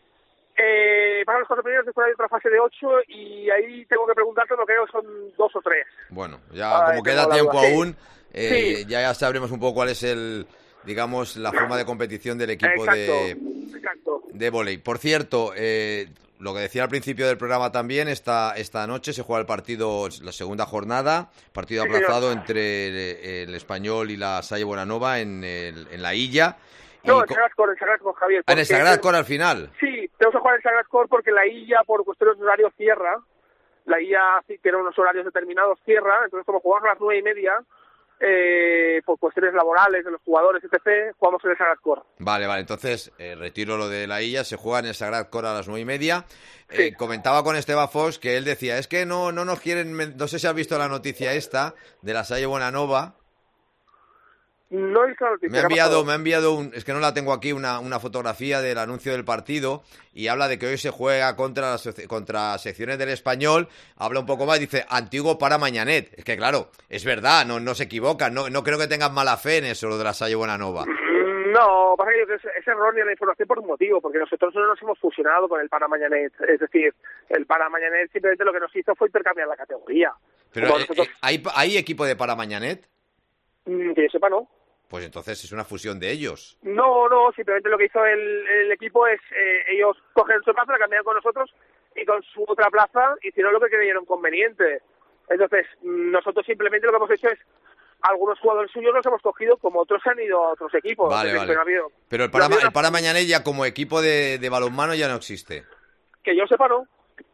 Para los 4 primeros después hay otra fase de 8 y ahí tengo que preguntarte, lo creo que son 2 o 3. Bueno, ya como queda tiempo aún, Sí. ya sabremos un poco cuál es la forma de competición del equipo Exacto. de vóley. Por cierto, lo que decía al principio del programa también, esta noche se juega el partido, la segunda jornada, partido aplazado entre el Español y la Salle Bonanova en la Illa. No, el Sagrat Cor, Javier. En el Sagrat Cor al final. Sí, tenemos que jugar el Sagrat Cor porque la Illa, por cuestiones de horario, cierra. La Illa sí tiene unos horarios determinados, cierra. Entonces, como jugamos a las 9:30, por cuestiones laborales de los jugadores, etc., jugamos en el Sagrat Cor. Vale, entonces retiro lo de la Illa, se juega en el Sagrat Cor a las 9:30. Sí. Comentaba con Esteban Fox que él decía, es que no nos quieren, no sé si has visto la noticia esta de la Salle Bonanova. No he visto la noticia. Me ha enviado es que no la tengo aquí, una fotografía del anuncio del partido y habla de que hoy se juega contra secciones del Español, habla un poco más, dice antiguo para Mañanet. Es que claro, es verdad, no se equivocan, no creo que tengan mala fe en eso, lo de la Salle Bonanova. No, pasa que es errónea la información por un motivo, porque nosotros no nos hemos fusionado con el para Mañanet. Es decir, el para Mañanet simplemente lo que nos hizo fue intercambiar la categoría. Pero ¿hay equipo de para Mañanet? Que yo sepa, no. Pues entonces es una fusión de ellos. No, simplemente lo que hizo el equipo es, ellos cogen su plaza, la cambian con nosotros y con su otra plaza hicieron lo que creyeron conveniente. Entonces, nosotros simplemente lo que hemos hecho es, algunos jugadores suyos los hemos cogido, como otros han ido a otros equipos. Vale. Pero el para Mañanet ya como equipo de balonmano ya no existe. Que yo sepa no.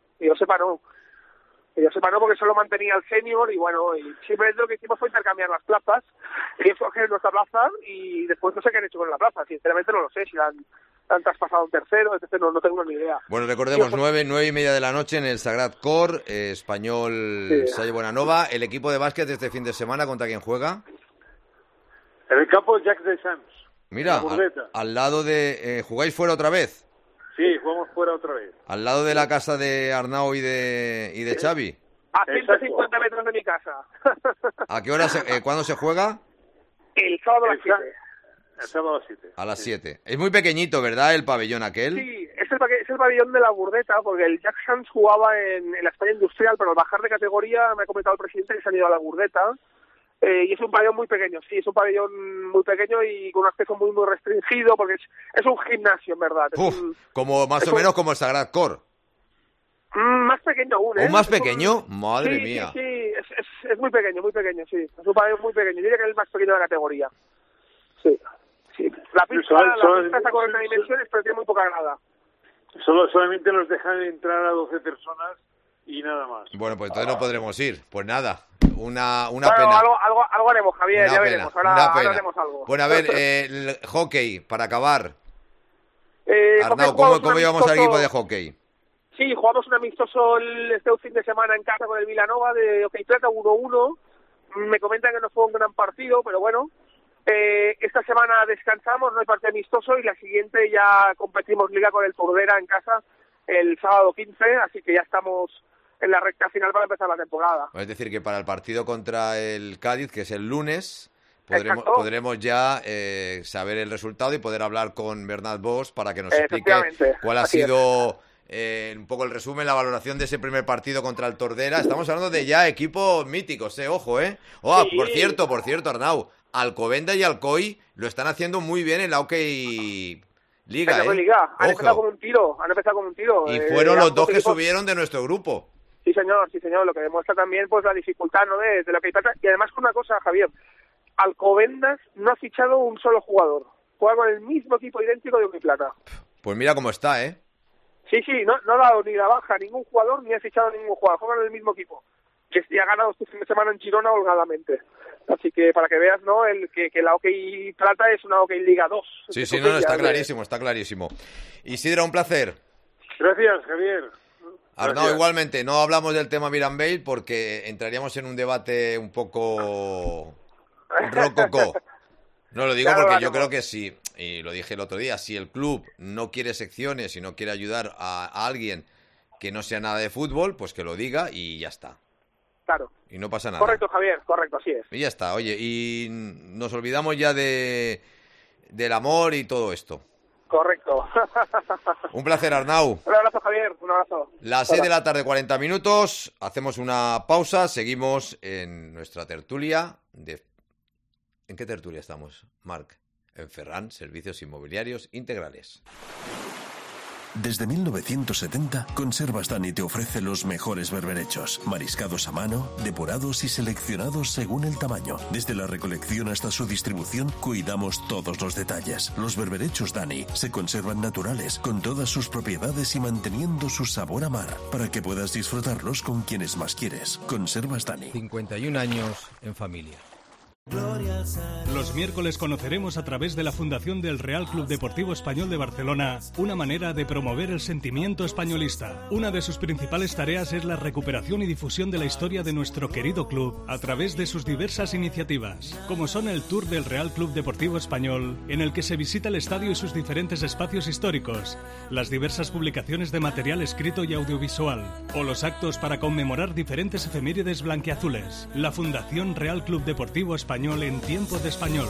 Porque solo mantenía el senior y bueno, y simplemente lo que hicimos fue intercambiar las plazas. Ellos cogieron nuestra plaza y después no sé qué han hecho con la plaza. Sinceramente no lo sé, si la han traspasado a un tercero, etc. No tengo ni idea. Bueno, recordemos, 9:30 de la noche en el Sagrat Cor, Español Salle Bonanova. ¿El equipo de básquet este fin de semana contra quién juega? En el campo Jacques de Sants. Mira, al lado de... ¿jugáis fuera otra vez? Sí, jugamos fuera otra vez. Al lado de la casa de Arnau y de Xavi. A 150 metros de mi casa. ¿A qué hora cuándo se juega? El sábado a las 7. El sábado a las 7. A las 7. Es muy pequeñito, ¿verdad, el pabellón aquel? Sí, es el pabellón de la Burdeta, porque el Jack Sands jugaba en la España Industrial, pero al bajar de categoría me ha comentado el presidente que se han ido a la Burdeta. Y es un pabellón muy pequeño, sí, es un pabellón muy pequeño y con un acceso muy restringido, porque es un gimnasio, en verdad. Como más o menos como el Sagrat Cor. Más pequeño aún, ¿eh? ¿O más pequeño? Madre mía. Sí, es muy pequeño, sí. Es un pabellón muy pequeño, yo diría que es el más pequeño de la categoría. Sí. La pista está con 40 dimensiones, pero tiene muy poca grada. Solamente nos dejan entrar a 12 personas y nada más. Bueno, pues entonces no podremos ir. Pues nada, una bueno, pena. Algo haremos, Javier, ya veremos. Ahora haremos algo. Bueno, a ver, el hockey, para acabar. Arnau, ¿cómo llevamos al equipo de hockey? Sí, jugamos un amistoso este fin de semana en casa con el Vilanova de hockey plata 1-1. Me comentan que no fue un gran partido, pero bueno. Esta semana descansamos, no hay partido amistoso y la siguiente ya competimos liga con el Tordera en casa el sábado 15, así que ya estamos en la recta final para empezar la temporada. Es decir, que para el partido contra el Cádiz, que es el lunes, podremos ya saber el resultado y poder hablar con Bernat Bosch para que nos explique cuál ha sido un poco el resumen, la valoración de ese primer partido contra el Tordera. Estamos hablando de ya equipos míticos, ojo, Sí. Por cierto, Arnau, Alcobendas y Alcoy lo están haciendo muy bien en la Hockey Liga, Han empezado con un tiro. Y fueron los dos que subieron de nuestro grupo. Sí, señor. Lo que demuestra también pues la dificultad, ¿no? de lo que hay. Y además con una cosa, Javier, Alcobendas no ha fichado un solo jugador. Juega con el mismo equipo idéntico de Hockey Plata. Pues mira cómo está, Sí, no ha dado ni la baja a ningún jugador ni ha fichado a ningún jugador. Juegan en el mismo equipo. Que ha ganado este fin de semana en Girona holgadamente. Así que para que veas, ¿no? Que la Hockey Plata es una Hockey Liga 2. Sí, está clarísimo. Isidro, un placer. Gracias, Javier. Arnau, igualmente, no hablamos del tema Mirambale porque entraríamos en un debate un poco rococó. No lo digo porque yo creo que sí, y lo dije el otro día, si el club no quiere secciones y no quiere ayudar a alguien que no sea nada de fútbol, pues que lo diga y ya está. Claro. Y no pasa nada. Correcto, Javier, correcto, así es. Y ya está, oye, y nos olvidamos ya del amor y todo esto. Correcto. Un placer, Arnau. Un abrazo, Javier, un abrazo. Las 6 de la tarde, 40 minutos, hacemos una pausa, seguimos en nuestra tertulia de ¿En qué tertulia estamos, Marc? En Ferran Servicios Inmobiliarios Integrales. Desde 1970, Conservas Dani te ofrece los mejores berberechos, mariscados a mano, depurados y seleccionados según el tamaño. Desde la recolección hasta su distribución, cuidamos todos los detalles. Los berberechos Dani se conservan naturales, con todas sus propiedades y manteniendo su sabor a mar, para que puedas disfrutarlos con quienes más quieres. Conservas Dani. 51 años en familia. Los miércoles conoceremos a través de la Fundación del Real Club Deportivo Español de Barcelona una manera de promover el sentimiento españolista. Una de sus principales tareas es la recuperación y difusión de la historia de nuestro querido club a través de sus diversas iniciativas, como son el Tour del Real Club Deportivo Español, en el que se visita el estadio y sus diferentes espacios históricos, las diversas publicaciones de material escrito y audiovisual, o los actos para conmemorar diferentes efemérides blanquiazules. La Fundación Real Club Deportivo Español en tiempo de español.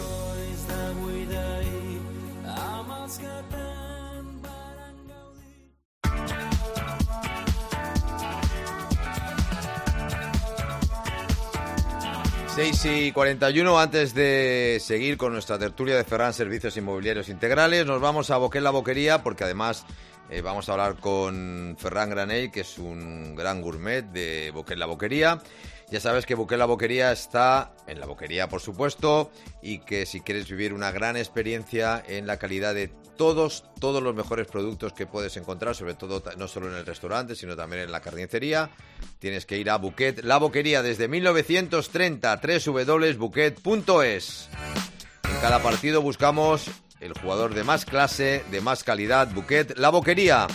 Seis y 41, antes de seguir con nuestra tertulia de Ferran Servicios Inmobiliarios Integrales, nos vamos a Boquet La Boquería, porque además vamos a hablar con Ferran Granell, que es un gran gourmet de Boquet La Boquería. Ya sabes que Boquet La Boquería está en La Boquería, por supuesto, y que si quieres vivir una gran experiencia en la calidad de todos los mejores productos que puedes encontrar, sobre todo no solo en el restaurante, sino también en la carnicería, tienes que ir a Boquet La Boquería desde 1930, www.buquet.es. En cada partido buscamos el jugador de más clase, de más calidad, Boquet La Boquería.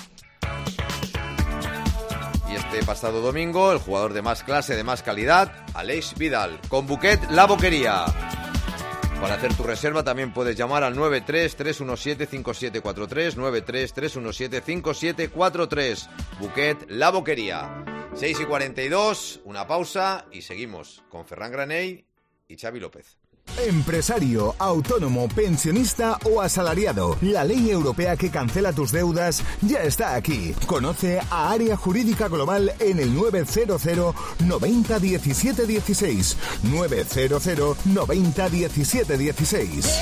Y este pasado domingo, el jugador de más clase, de más calidad, Aleix Vidal, con Boquet La Boquería. Para hacer tu reserva también puedes llamar al 93-317-5743, 93-317-5743, Boquet La Boquería. 6 y 42, una pausa y seguimos con Ferran Granell y Xavi López. Empresario, autónomo, pensionista o asalariado, la ley europea que cancela tus deudas ya está aquí. Conoce a Área Jurídica Global en el 900 90 17 16. 900 90 17 16.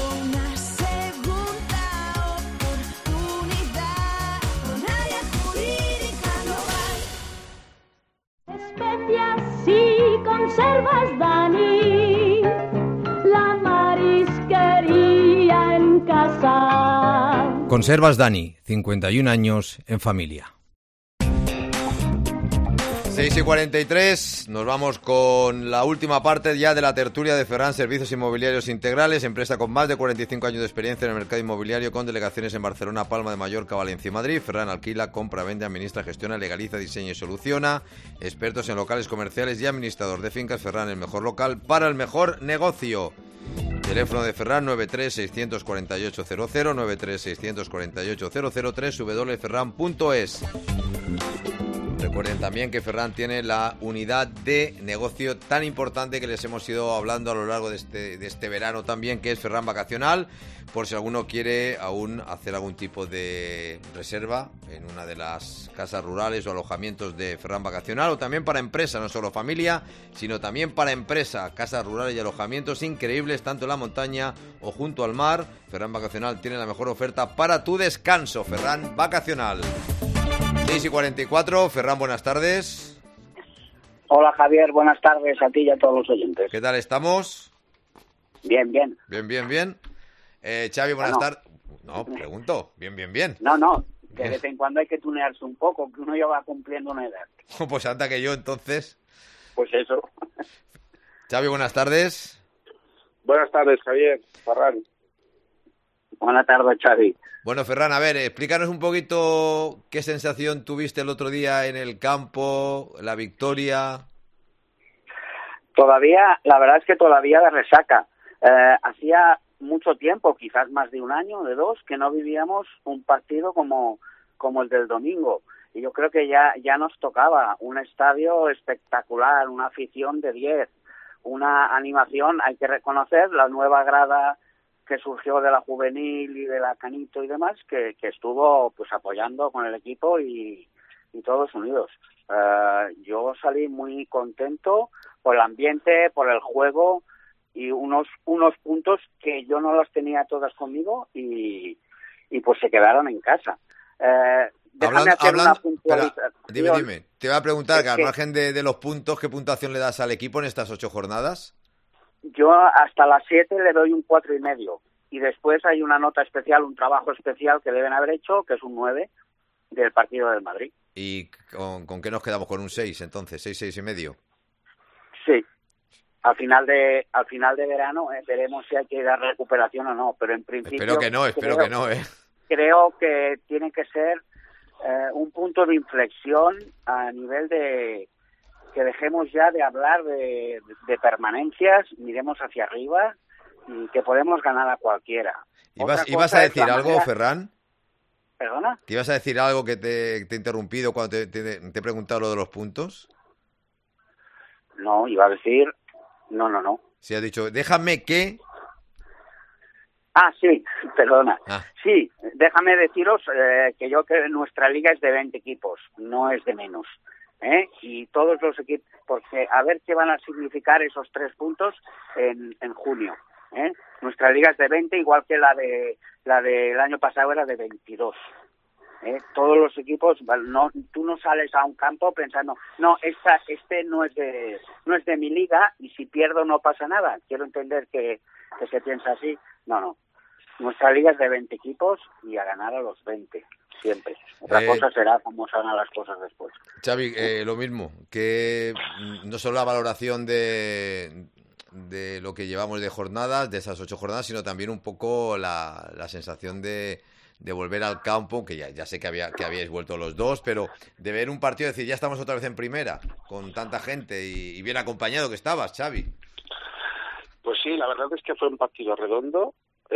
Especias y conservas Dani, la marisquería en casa. Conservas Dani, 51 años en familia. 6 y 43, nos vamos con la última parte ya de la tertulia de Ferran Servicios Inmobiliarios Integrales, empresa con más de 45 años de experiencia en el mercado inmobiliario, con delegaciones en Barcelona, Palma de Mallorca, Valencia y Madrid. Ferran alquila, compra, vende, administra, gestiona, legaliza, diseña y soluciona. Expertos en locales comerciales y administrador de fincas. Ferran, el mejor local para el mejor negocio. Teléfono de Ferran 93-648-00, 93-648-003, www.ferran.es. Recuerden también que Ferran tiene la unidad de negocio tan importante que les hemos ido hablando a lo largo de este verano también, que es Ferran Vacacional, por si alguno quiere aún hacer algún tipo de reserva en una de las casas rurales o alojamientos de Ferran Vacacional, o también para empresa, no solo familia, sino también para empresa, casas rurales y alojamientos increíbles, tanto en la montaña o junto al mar. Ferran Vacacional tiene la mejor oferta para tu descanso. Ferran Vacacional. 6 y 44, Ferran, buenas tardes. Hola Javier, buenas tardes a ti y a todos los oyentes. ¿Qué tal estamos? Bien, bien. Bien. Xavi, buenas tardes. No, pregunto. Bien. No, que de vez en cuando hay que tunearse un poco, que uno ya va cumpliendo una edad. Pues anda que yo entonces. Pues eso. Xavi, buenas tardes. Buenas tardes, Javier. Ferran. Buenas tardes, Xavi. Bueno, Ferran, a ver, explícanos un poquito qué sensación tuviste el otro día en el campo, la victoria. Todavía, la verdad es que todavía de resaca. Hacía mucho tiempo, quizás más de un año, de dos, que no vivíamos un partido como el del domingo. Y yo creo que ya nos tocaba un estadio espectacular, una afición de 10, una animación, hay que reconocer, la nueva grada que surgió de la juvenil y de la Canito y demás, que estuvo pues apoyando con el equipo y todos unidos. Yo salí muy contento por el ambiente, por el juego y unos puntos que yo no los tenía todas conmigo y pues se quedaron en casa. Déjame hacer una puntualización. Dime. Te voy a preguntar, que al margen de los puntos, ¿qué puntuación le das al equipo en estas 8 jornadas? Yo hasta las 7 le doy un 4,5. Y después hay una nota especial, un trabajo especial que deben haber hecho, que es un 9 del partido del Madrid. ¿Y con qué nos quedamos? ¿Con un 6 entonces? ¿6,5? Sí. Al final de verano veremos si hay que dar recuperación o no, pero en principio... Espero que no. Creo que tiene que ser un punto de inflexión a nivel de que dejemos ya de hablar de permanencias, miremos hacia arriba y que podemos ganar a cualquiera. ¿Ibas a decir algo, Ferran? ¿Perdona? ¿Que ibas a decir algo que te he interrumpido cuando te he preguntado lo de los puntos? No, iba a decir... No. Sí, has dicho, déjame que... Ah, sí, perdona. Sí, déjame deciros que yo creo que nuestra liga es de 20 equipos, no es de menos. Y todos los equipos, porque a ver qué van a significar esos 3 puntos en junio. Nuestra liga es de 20, igual que la del año pasado era de 22. Todos los equipos, tú no sales a un campo pensando, no, este no es de mi liga y si pierdo no pasa nada. Quiero entender que se piensa así. No. Nuestra liga es de 20 equipos y a ganar a los 20, siempre. Otra cosa será cómo salgan las cosas después. Xavi, lo mismo, que no solo la valoración de lo que llevamos de jornadas, de esas 8 jornadas, sino también un poco la sensación de volver al campo, que ya sé que habíais vuelto los dos, pero de ver un partido y decir, ya estamos otra vez en primera, con tanta gente y bien acompañado que estabas, Xavi. Pues sí, la verdad es que fue un partido redondo.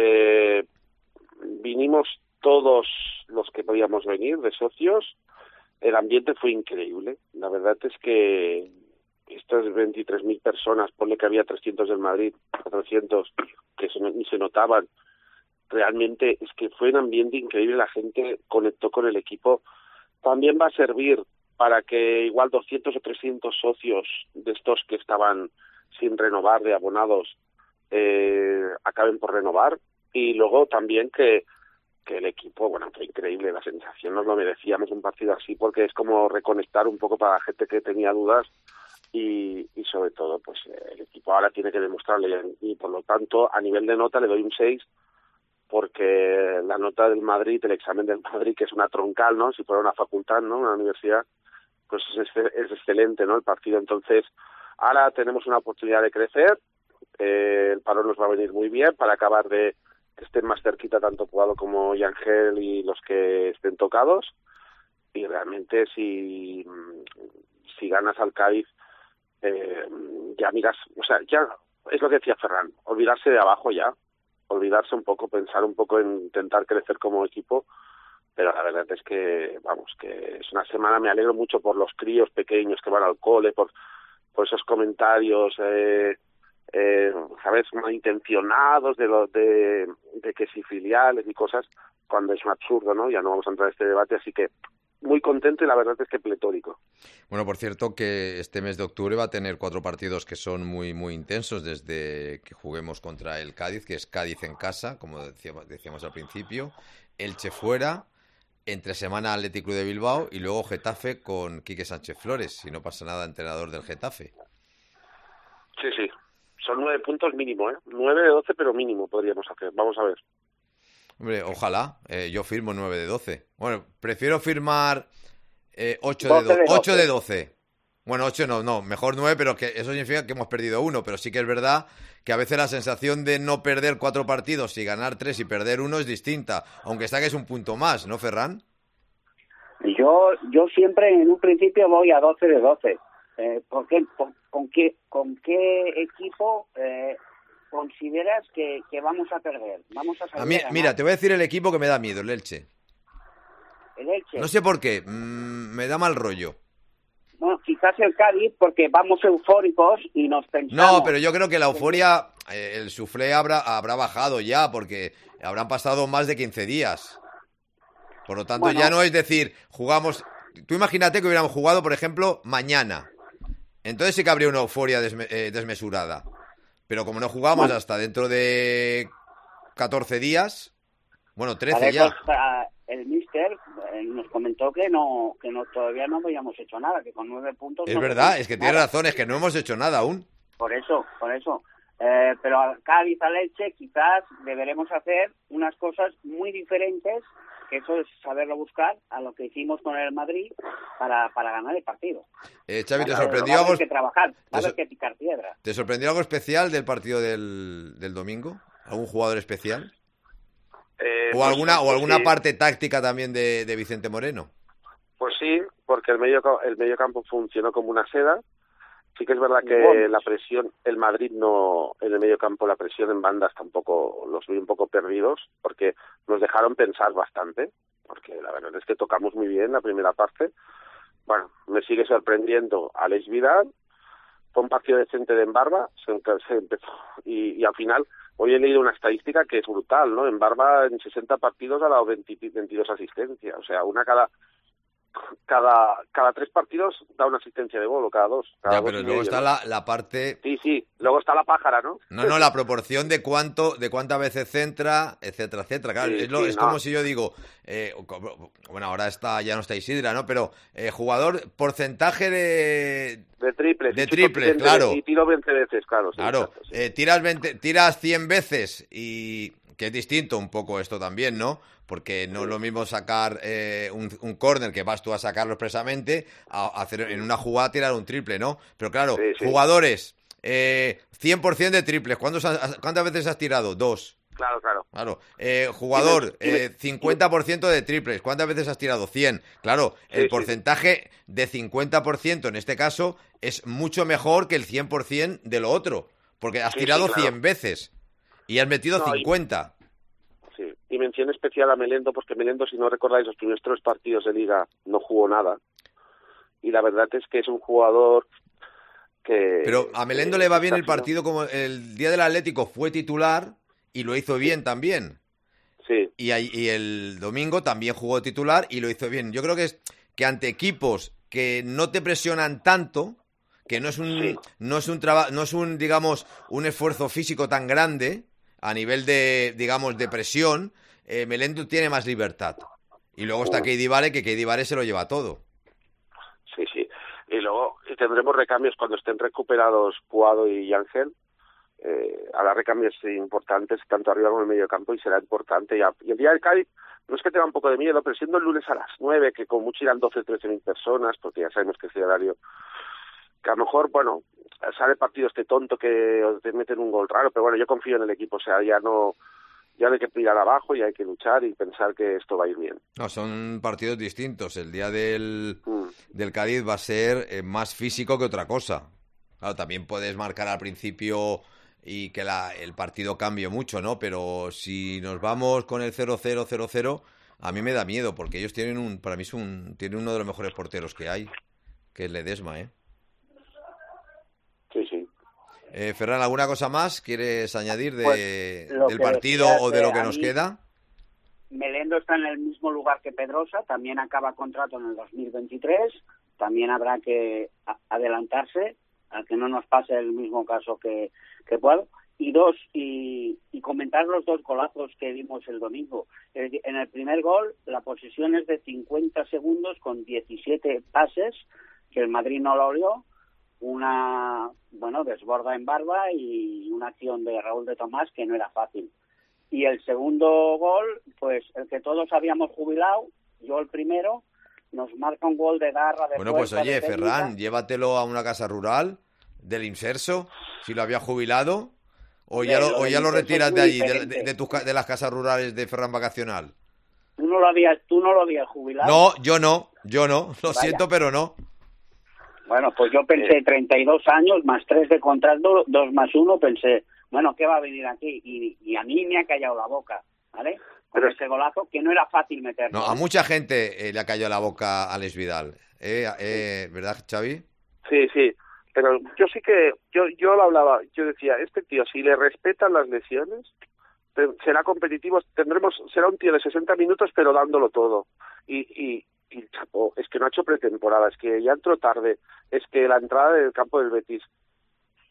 Vinimos todos los que podíamos venir de socios. El ambiente fue increíble. La verdad es que estas 23.000 personas, ponle que había 300 del Madrid, 400 que ni se notaban. Realmente es que fue un ambiente increíble, la gente conectó con el equipo. También va a servir para que igual 200 o 300 socios de estos que estaban sin renovar, de abonados, acaben por renovar. Y luego también que el equipo, fue increíble, la sensación, nos lo merecíamos un partido así, porque es como reconectar un poco para la gente que tenía dudas y sobre todo, pues el equipo ahora tiene que demostrarle y por lo tanto, a nivel de nota le doy un 6, porque la nota del Madrid, el examen del Madrid, que es una troncal, ¿no? Si fuera una facultad, ¿no? Una universidad, pues es excelente, ¿no? El partido. Entonces, ahora tenemos una oportunidad de crecer, el parón nos va a venir muy bien para acabar de que estén más cerquita tanto Puado como Yangel y los que estén tocados, y realmente si ganas al Cádiz, ya miras, ya es lo que decía Ferran, olvidarse de abajo ya, olvidarse un poco, pensar un poco en intentar crecer como equipo, pero la verdad es que, que es una semana, me alegro mucho por los críos pequeños que van al cole, por esos comentarios, ¿sabes?, malintencionados de que si filiales y cosas, cuando es un absurdo, ¿no? Ya no vamos a entrar en este debate, así que muy contento y la verdad es que pletórico. Bueno, por cierto, que este mes de octubre va a tener 4 partidos que son muy, muy intensos, desde que juguemos contra el Cádiz, que es Cádiz en casa, como decíamos al principio, Elche fuera, entre semana Athletic Club de Bilbao y luego Getafe con Quique Sánchez Flores, si no pasa nada, entrenador del Getafe. Sí, son 9 puntos mínimo, 9 de 12, pero mínimo podríamos hacer, vamos a ver. Hombre, ojalá, yo firmo 9 de 12. Bueno, prefiero firmar 8 de 12. Bueno, 8 no, mejor 9, pero que eso significa que hemos perdido 1, pero sí que es verdad que a veces la sensación de no perder 4 partidos y ganar 3 y perder 1 es distinta, aunque saques un punto más, ¿no, Ferran? Yo siempre en un principio voy a 12 de 12. ¿Con qué equipo consideras que vamos a perder? Vamos a salir mira, te voy a decir el equipo que me da miedo, el Elche. ¿El Elche? No sé por qué, me da mal rollo. Bueno, quizás el Cádiz, porque vamos eufóricos y nos pensamos... No, pero yo creo que la euforia, el suflé habrá bajado ya, porque habrán pasado más de 15 días. Por lo tanto, ya no es decir, jugamos... Tú imagínate que hubiéramos jugado, por ejemplo, mañana. Entonces sí que habría una euforia desmesurada. pero como no jugamos hasta dentro de 14 días, bueno, 13 Vale, ya. pues, el míster nos comentó que todavía no habíamos hecho nada, que con 9 puntos... Es no verdad, teníamos es que tiene nada. razón, es que no hemos hecho nada aún. Por eso. Pero a Cádiz, a Elche, quizás deberemos hacer unas cosas muy diferentes, que eso es saberlo buscar, a lo que hicimos con el Madrid para ganar el partido. Xavi, ¿te Claro, sorprendió va a algo? haber que trabajar, va a haber que picar piedra. ¿Te sorprendió algo especial del partido del domingo? ¿Algún jugador especial? ¿O alguna sí. parte táctica también de Vicente Moreno? Pues sí, porque el medio campo funcionó como una seda. Sí que es verdad que la presión, el Madrid no, en el medio campo la presión en bandas tampoco, los vi un poco perdidos, porque nos dejaron pensar bastante, porque la verdad es que tocamos muy bien la primera parte. Bueno, me sigue sorprendiendo Alex Vidal, fue un partido decente de Embarba, se empezó, y al final, hoy he leído una estadística que es brutal, ¿no? Embarba en 60 partidos ha dado 22 asistencias, o sea, una cada 3 partidos da una asistencia de gol, o cada 2. Ya, pero luego está la parte... Sí, luego está la pájara, ¿no? No, la proporción de cuántas veces centra, etcétera. Claro, Sí, es como si yo digo, bueno, ahora ya no está Isidra, ¿no? Pero jugador, porcentaje de triples, claro. Y tiro 20 veces, claro. Sí, claro, exacto, sí. tiras 100 veces y... que es distinto un poco esto también, ¿no? Porque no es lo mismo sacar un córner que vas tú a sacarlo expresamente a hacer en una jugada tirar un triple, ¿no? Pero claro, jugadores, 100% de triples. ¿Cuántas veces has tirado? 2. Claro. Jugador, 50% de triples. ¿Cuántas veces has tirado? 100. Claro, el porcentaje de 50% en este caso es mucho mejor que el 100% de lo otro. Porque has tirado 100 veces y has metido 50. Y mención especial a Melendo, porque Melendo, si no recordáis, los primeros 3 partidos de Liga no jugó nada. Y la verdad es que es un jugador que... Pero a Melendo le va bien el partido, como el día del Atlético fue titular y lo hizo bien también. Sí. Y el domingo también jugó titular y lo hizo bien. Yo creo que es que ante equipos que no te presionan tanto, que no es un digamos, un esfuerzo físico tan grande a nivel de, digamos, de presión, Melendo tiene más libertad. Y luego está Keidi Vare, que Keidi Vare se lo lleva todo. Sí. Y luego tendremos recambios cuando estén recuperados Puado y Ángel. Habrá recambios importantes tanto arriba como en el medio campo y será importante. Y el día del Cádiz, no es que tenga un poco de miedo, pero siendo el lunes a las 9, que como mucho irán 12 o 13 mil personas, porque ya sabemos que es el horario, que a lo mejor, bueno, sale partido este tonto que te meten un gol raro, pero bueno, yo confío en el equipo, o sea, ya no hay que tirar abajo y hay que luchar y pensar que esto va a ir bien. No, son partidos distintos. El día del Cádiz va a ser más físico que otra cosa. Claro, también puedes marcar al principio y que el partido cambie mucho, ¿no? Pero si nos vamos con el 0-0, 0-0, a mí me da miedo, porque ellos tienen para mí tienen uno de los mejores porteros que hay, que es Ledesma, ¿eh? Sí. Ferran, ¿alguna cosa más quieres añadir del que partido decías, o de lo que nos queda? Melendo está en el mismo lugar que Pedrosa, también acaba contrato en el 2023, también habrá que adelantarse a que no nos pase el mismo caso que Puado. Y comentar los 2 golazos que vimos el domingo. En el primer gol, la posesión es de 50 segundos con 17 pases, que el Madrid no lo olió. Desborda en Barba y una acción de Raúl de Tomás que no era fácil. Y el segundo gol, pues el que todos habíamos jubilado, yo el primero, nos marca un gol de garra, de Bueno, pues fuerza, oye, de técnica. Ferran, llévatelo a una casa rural del Inserso, si lo había jubilado, o ya lo retiras de allí, de las casas rurales de Ferran Vacacional. ¿Tú no lo habías jubilado? No, yo no, lo siento, pero no. Bueno, pues yo pensé 32 años, más 3 de contrato, 2 más 1, pensé, bueno, ¿qué va a venir aquí? Y a mí me ha callado la boca, ¿vale? Con ese golazo, que no era fácil meterlo. No, a mucha gente le ha callado la boca a Alex Vidal. ¿Verdad, Xavi? Sí, pero yo sí que, yo lo hablaba, yo decía, este tío, si le respetan las lesiones, será competitivo, será un tío de 60 minutos, pero dándolo todo. Y chapó, es que no ha hecho pretemporada, es que ya entró tarde, es que la entrada del campo del Betis,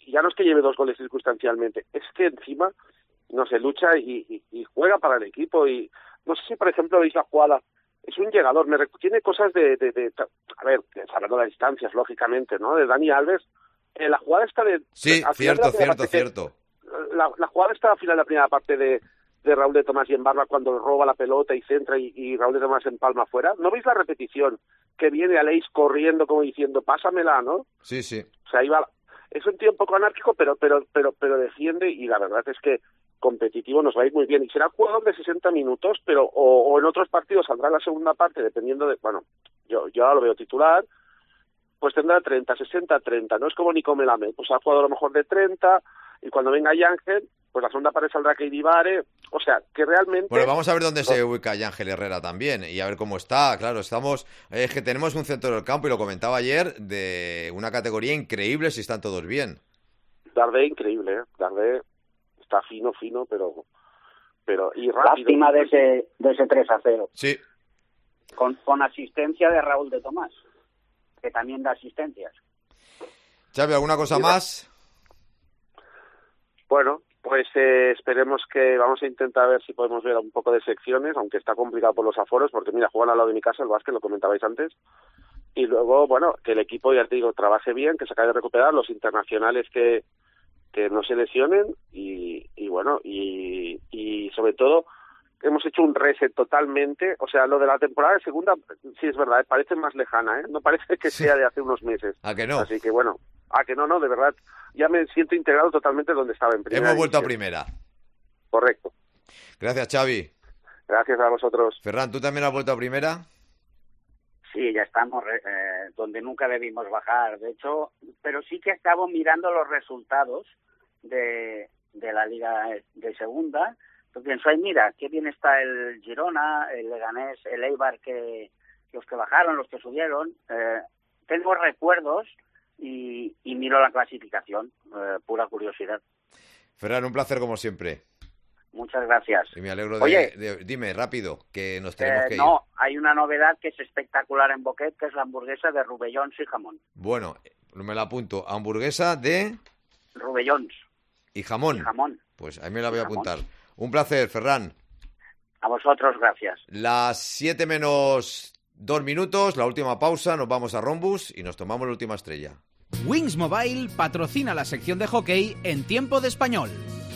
ya no es que lleve 2 goles circunstancialmente, es que encima no se lucha y juega para el equipo. Y no sé si, por ejemplo, veis la jugada, es un llegador, tiene cosas a ver, hablando de las distancias, lógicamente, ¿no? De Dani Alves, la jugada está de... Sí, cierto. La jugada está al final de la primera parte de Raúl de Tomás y Embarra cuando roba la pelota y centra y Raúl de Tomás empalma afuera. ¿No veis la repetición? Que viene Aleix corriendo como diciendo, pásamela, ¿no? Sí. O sea, ahí va... Es un tío un poco anárquico, pero defiende, y la verdad es que competitivo nos va a ir muy bien. Y será jugador de 60 minutos, pero o en otros partidos saldrá en la segunda parte, dependiendo de... Bueno, yo ahora lo veo titular, pues tendrá 30, 60, 30. No es como Nico Melame, pues ha jugado a lo mejor de 30, y cuando venga Yángel, pues la segunda parte saldrá Keidi Vare. O sea, que realmente... Bueno, vamos a ver dónde se ubica Ángel Herrera también y a ver cómo está. Claro, es que tenemos un centro del campo, y lo comentaba ayer, de una categoría increíble si están todos bien. Darder increíble, ¿eh? Darder está fino, pero y rápido. Lástima de ese 3-0. Sí. Con asistencia de Raúl de Tomás, que también da asistencias. Xavi, ¿alguna cosa más? Bueno, pues esperemos que vamos a intentar ver si podemos ver un poco de secciones, aunque está complicado por los aforos, porque mira, juegan al lado de mi casa el básquet, lo comentabais antes, y luego, bueno, que el equipo, ya te digo, trabaje bien, que se acabe de recuperar, los internacionales que no se lesionen, y bueno, y sobre todo hemos hecho un reset totalmente. O sea, lo de la temporada de segunda, sí es verdad, parece más lejana, no parece que sea de hace unos meses. ¿A que no? Así que bueno, que no, de verdad, ya me siento integrado totalmente donde estaba en primera. Hemos vuelto a primera. Correcto. Gracias, Xavi. Gracias a vosotros. Ferran, ¿tú también has vuelto a primera? Sí, ya estamos donde nunca debimos bajar, de hecho, pero sí que estamos mirando los resultados de la Liga de Segunda. Yo pienso, mira, qué bien está el Girona, el Leganés, el Eibar, los que bajaron, los que subieron. Tengo recuerdos y miro la clasificación, pura curiosidad. Ferran, un placer como siempre. Muchas gracias. Y me alegro dime, rápido, que nos tenemos que ir. No, hay una novedad que es espectacular en Boquet, que es la hamburguesa de rubellons y jamón. Bueno, me la apunto. Hamburguesa de... rubellons. ¿Y jamón? Y jamón. Pues ahí me la voy a apuntar. Un placer, Ferran. A vosotros, gracias. Las 7 menos 2 minutos, la última pausa, nos vamos a Rhombus y nos tomamos la última estrella. Wings Mobile patrocina la sección de hockey en Tiempo de Español.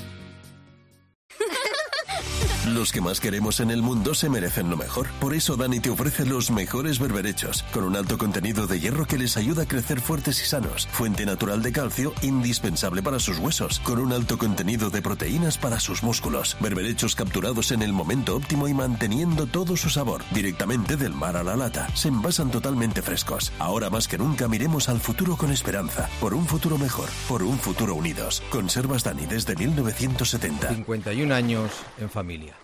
Los que más queremos en el mundo se merecen lo mejor. Por eso Dani te ofrece los mejores berberechos, con un alto contenido de hierro que les ayuda a crecer fuertes y sanos. Fuente natural de calcio, indispensable para sus huesos, con un alto contenido de proteínas para sus músculos. Berberechos capturados en el momento óptimo y manteniendo todo su sabor, directamente del mar a la lata. Se envasan totalmente frescos. Ahora más que nunca miremos al futuro con esperanza. Por un futuro mejor, por un futuro unidos. Conservas Dani desde 1970. 51 años en familia.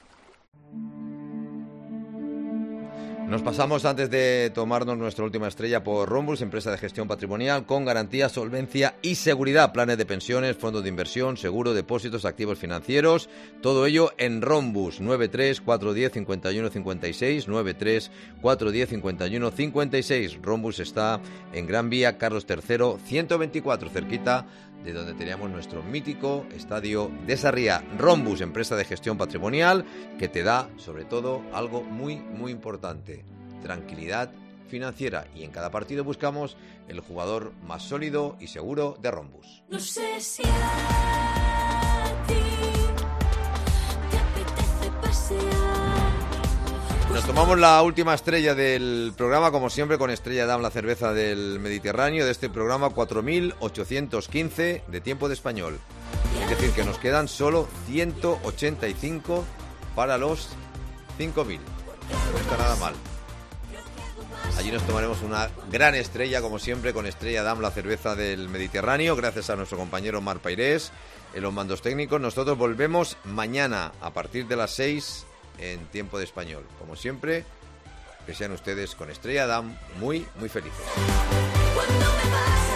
Nos pasamos antes de tomarnos nuestra última estrella por Rhombus, empresa de gestión patrimonial con garantía, solvencia y seguridad. Planes de pensiones, fondos de inversión, seguro, depósitos, activos financieros. Todo ello en Rhombus. 93 410 51 56. 93 410 51 56. Rhombus está en Gran Vía Carlos III 124, cerquita de donde teníamos nuestro mítico estadio de Sarriá. Rhombus, empresa de gestión patrimonial, que te da, sobre todo, algo muy, muy importante: tranquilidad financiera. Y en cada partido buscamos el jugador más sólido y seguro de Rhombus. No sé si a ti te apetece pasear. Nos tomamos la última estrella del programa, como siempre, con Estrella Damm, la cerveza del Mediterráneo, de este programa 4815 de Tiempo de Español. Es decir, que nos quedan solo 185 para los 5000. No está nada mal. Allí nos tomaremos una gran estrella, como siempre, con Estrella Damm, la cerveza del Mediterráneo, gracias a nuestro compañero Mar Pairés en los mandos técnicos. Nosotros volvemos mañana a partir de las 6 en Tiempo de Español. Como siempre, que sean ustedes con Estrella Damm muy, muy felices. Cuando me vas